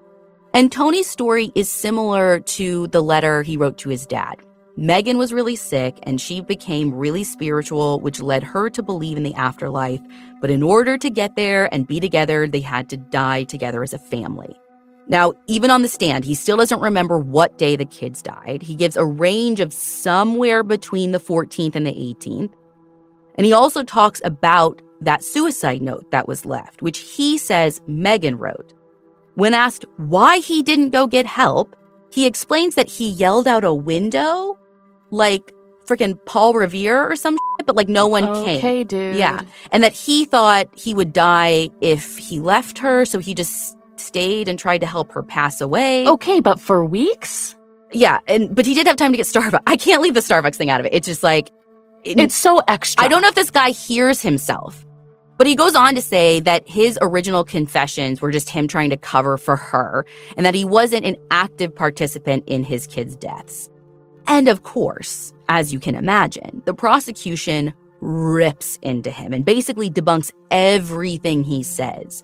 And Tony's story is similar to the letter he wrote to his dad. Megan was really sick, and she became really spiritual, which led her to believe in the afterlife. But in order to get there and be together, they had to die together as a family. Now, even on the stand, he still doesn't remember what day the kids died. He gives a range of somewhere between the fourteenth and the eighteenth. And he also talks about that suicide note that was left, which he says Megan wrote. When asked why he didn't go get help, he explains that he yelled out a window like freaking Paul Revere or some shit, but like no one okay, came. Okay, dude. Yeah. And that he thought he would die if he left her, so he just stayed and tried to help her pass away. Okay, but for weeks? Yeah, and but he did have time to get Starbucks. I can't leave the Starbucks thing out of it. It's just like... It, it's so extra. I don't know if this guy hears himself. But he goes on to say that his original confessions were just him trying to cover for her, and that he wasn't an active participant in his kids' deaths. And of course, as you can imagine, the prosecution rips into him and basically debunks everything he says.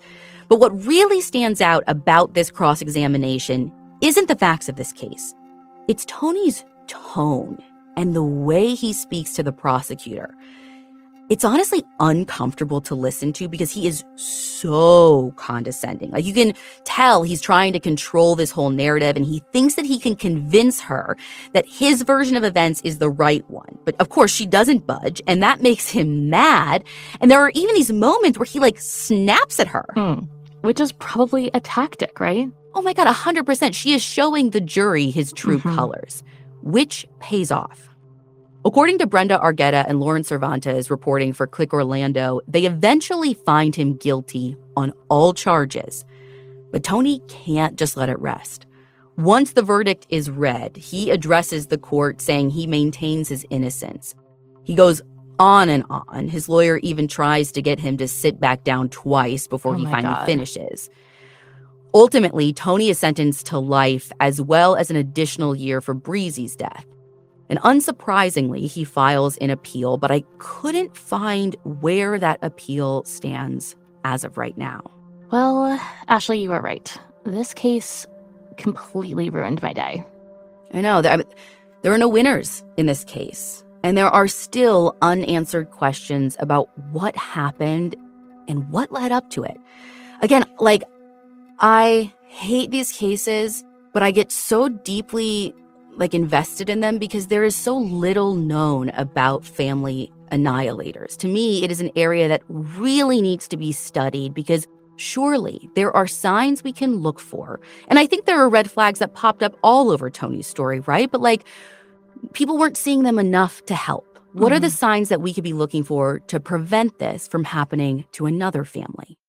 But what really stands out about this cross-examination isn't the facts of this case. It's Tony's tone and the way he speaks to the prosecutor. It's honestly uncomfortable to listen to because he is so condescending. Like, you can tell he's trying to control this whole narrative, and he thinks that he can convince her that his version of events is the right one. But of course, she doesn't budge, and that makes him mad. And there are even these moments where he like snaps at her. Hmm. Which is probably a tactic, right? Oh my God, one hundred percent. She is showing the jury his true mm-hmm. colors, which pays off. According to Brenda Argueta and Lauren Cervantes reporting for Click Orlando, they eventually find him guilty on all charges. But Tony can't just let it rest. Once the verdict is read, he addresses the court saying he maintains his innocence. He goes on and on. His lawyer even tries to get him to sit back down twice before oh he finally God. finishes. Ultimately, Tony is sentenced to life as well as an additional year for Breezy's death. And unsurprisingly, he files an appeal, but I couldn't find where that appeal stands as of right now. Well, Ashley, you were right. This case completely ruined my day. I know. There, there are no winners in this case. And there are still unanswered questions about what happened and what led up to it. Again, like, I hate these cases, but I get so deeply like invested in them because there is so little known about family annihilators. To me, it is an area that really needs to be studied because surely there are signs we can look for. And I think there are red flags that popped up all over Tony's story, right? But like, people weren't seeing them enough to help. What mm-hmm. are the signs that we could be looking for to prevent this from happening to another family?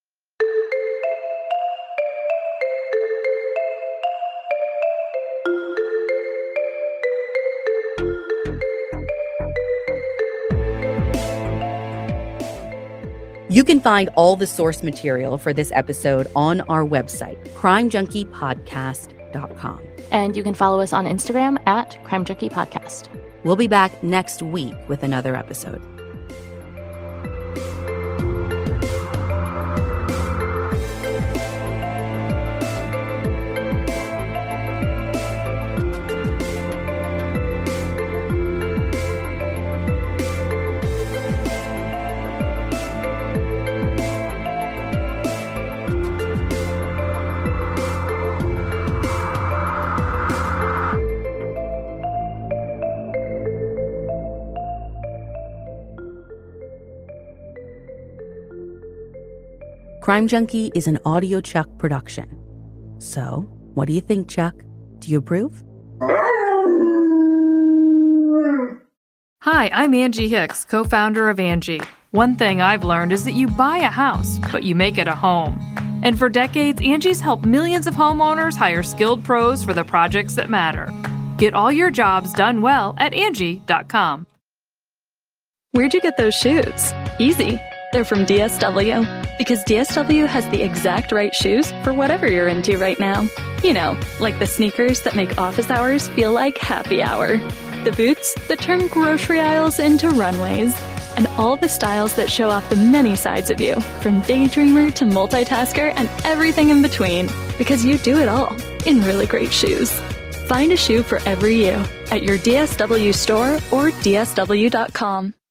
You can find all the source material for this episode on our website, crime junkie podcast dot com. And you can follow us on Instagram at Crime Junkie Podcast. We'll be back next week with another episode. Crime Junkie is an Audio Chuck production. So, what do you think, Chuck? Do you approve? Hi, I'm Angie Hicks, co-founder of Angie. One thing I've learned is that you buy a house, but you make it a home. And for decades, Angie's helped millions of homeowners hire skilled pros for the projects that matter. Get all your jobs done well at Angie dot com. Where'd you get those shoes? Easy. They're from D S W. Because D S W has the exact right shoes for whatever you're into right now. You know, like the sneakers that make office hours feel like happy hour. The boots that turn grocery aisles into runways. And all the styles that show off the many sides of you, from daydreamer to multitasker and everything in between. Because you do it all in really great shoes. Find a shoe for every you at your D S W store or D S W dot com.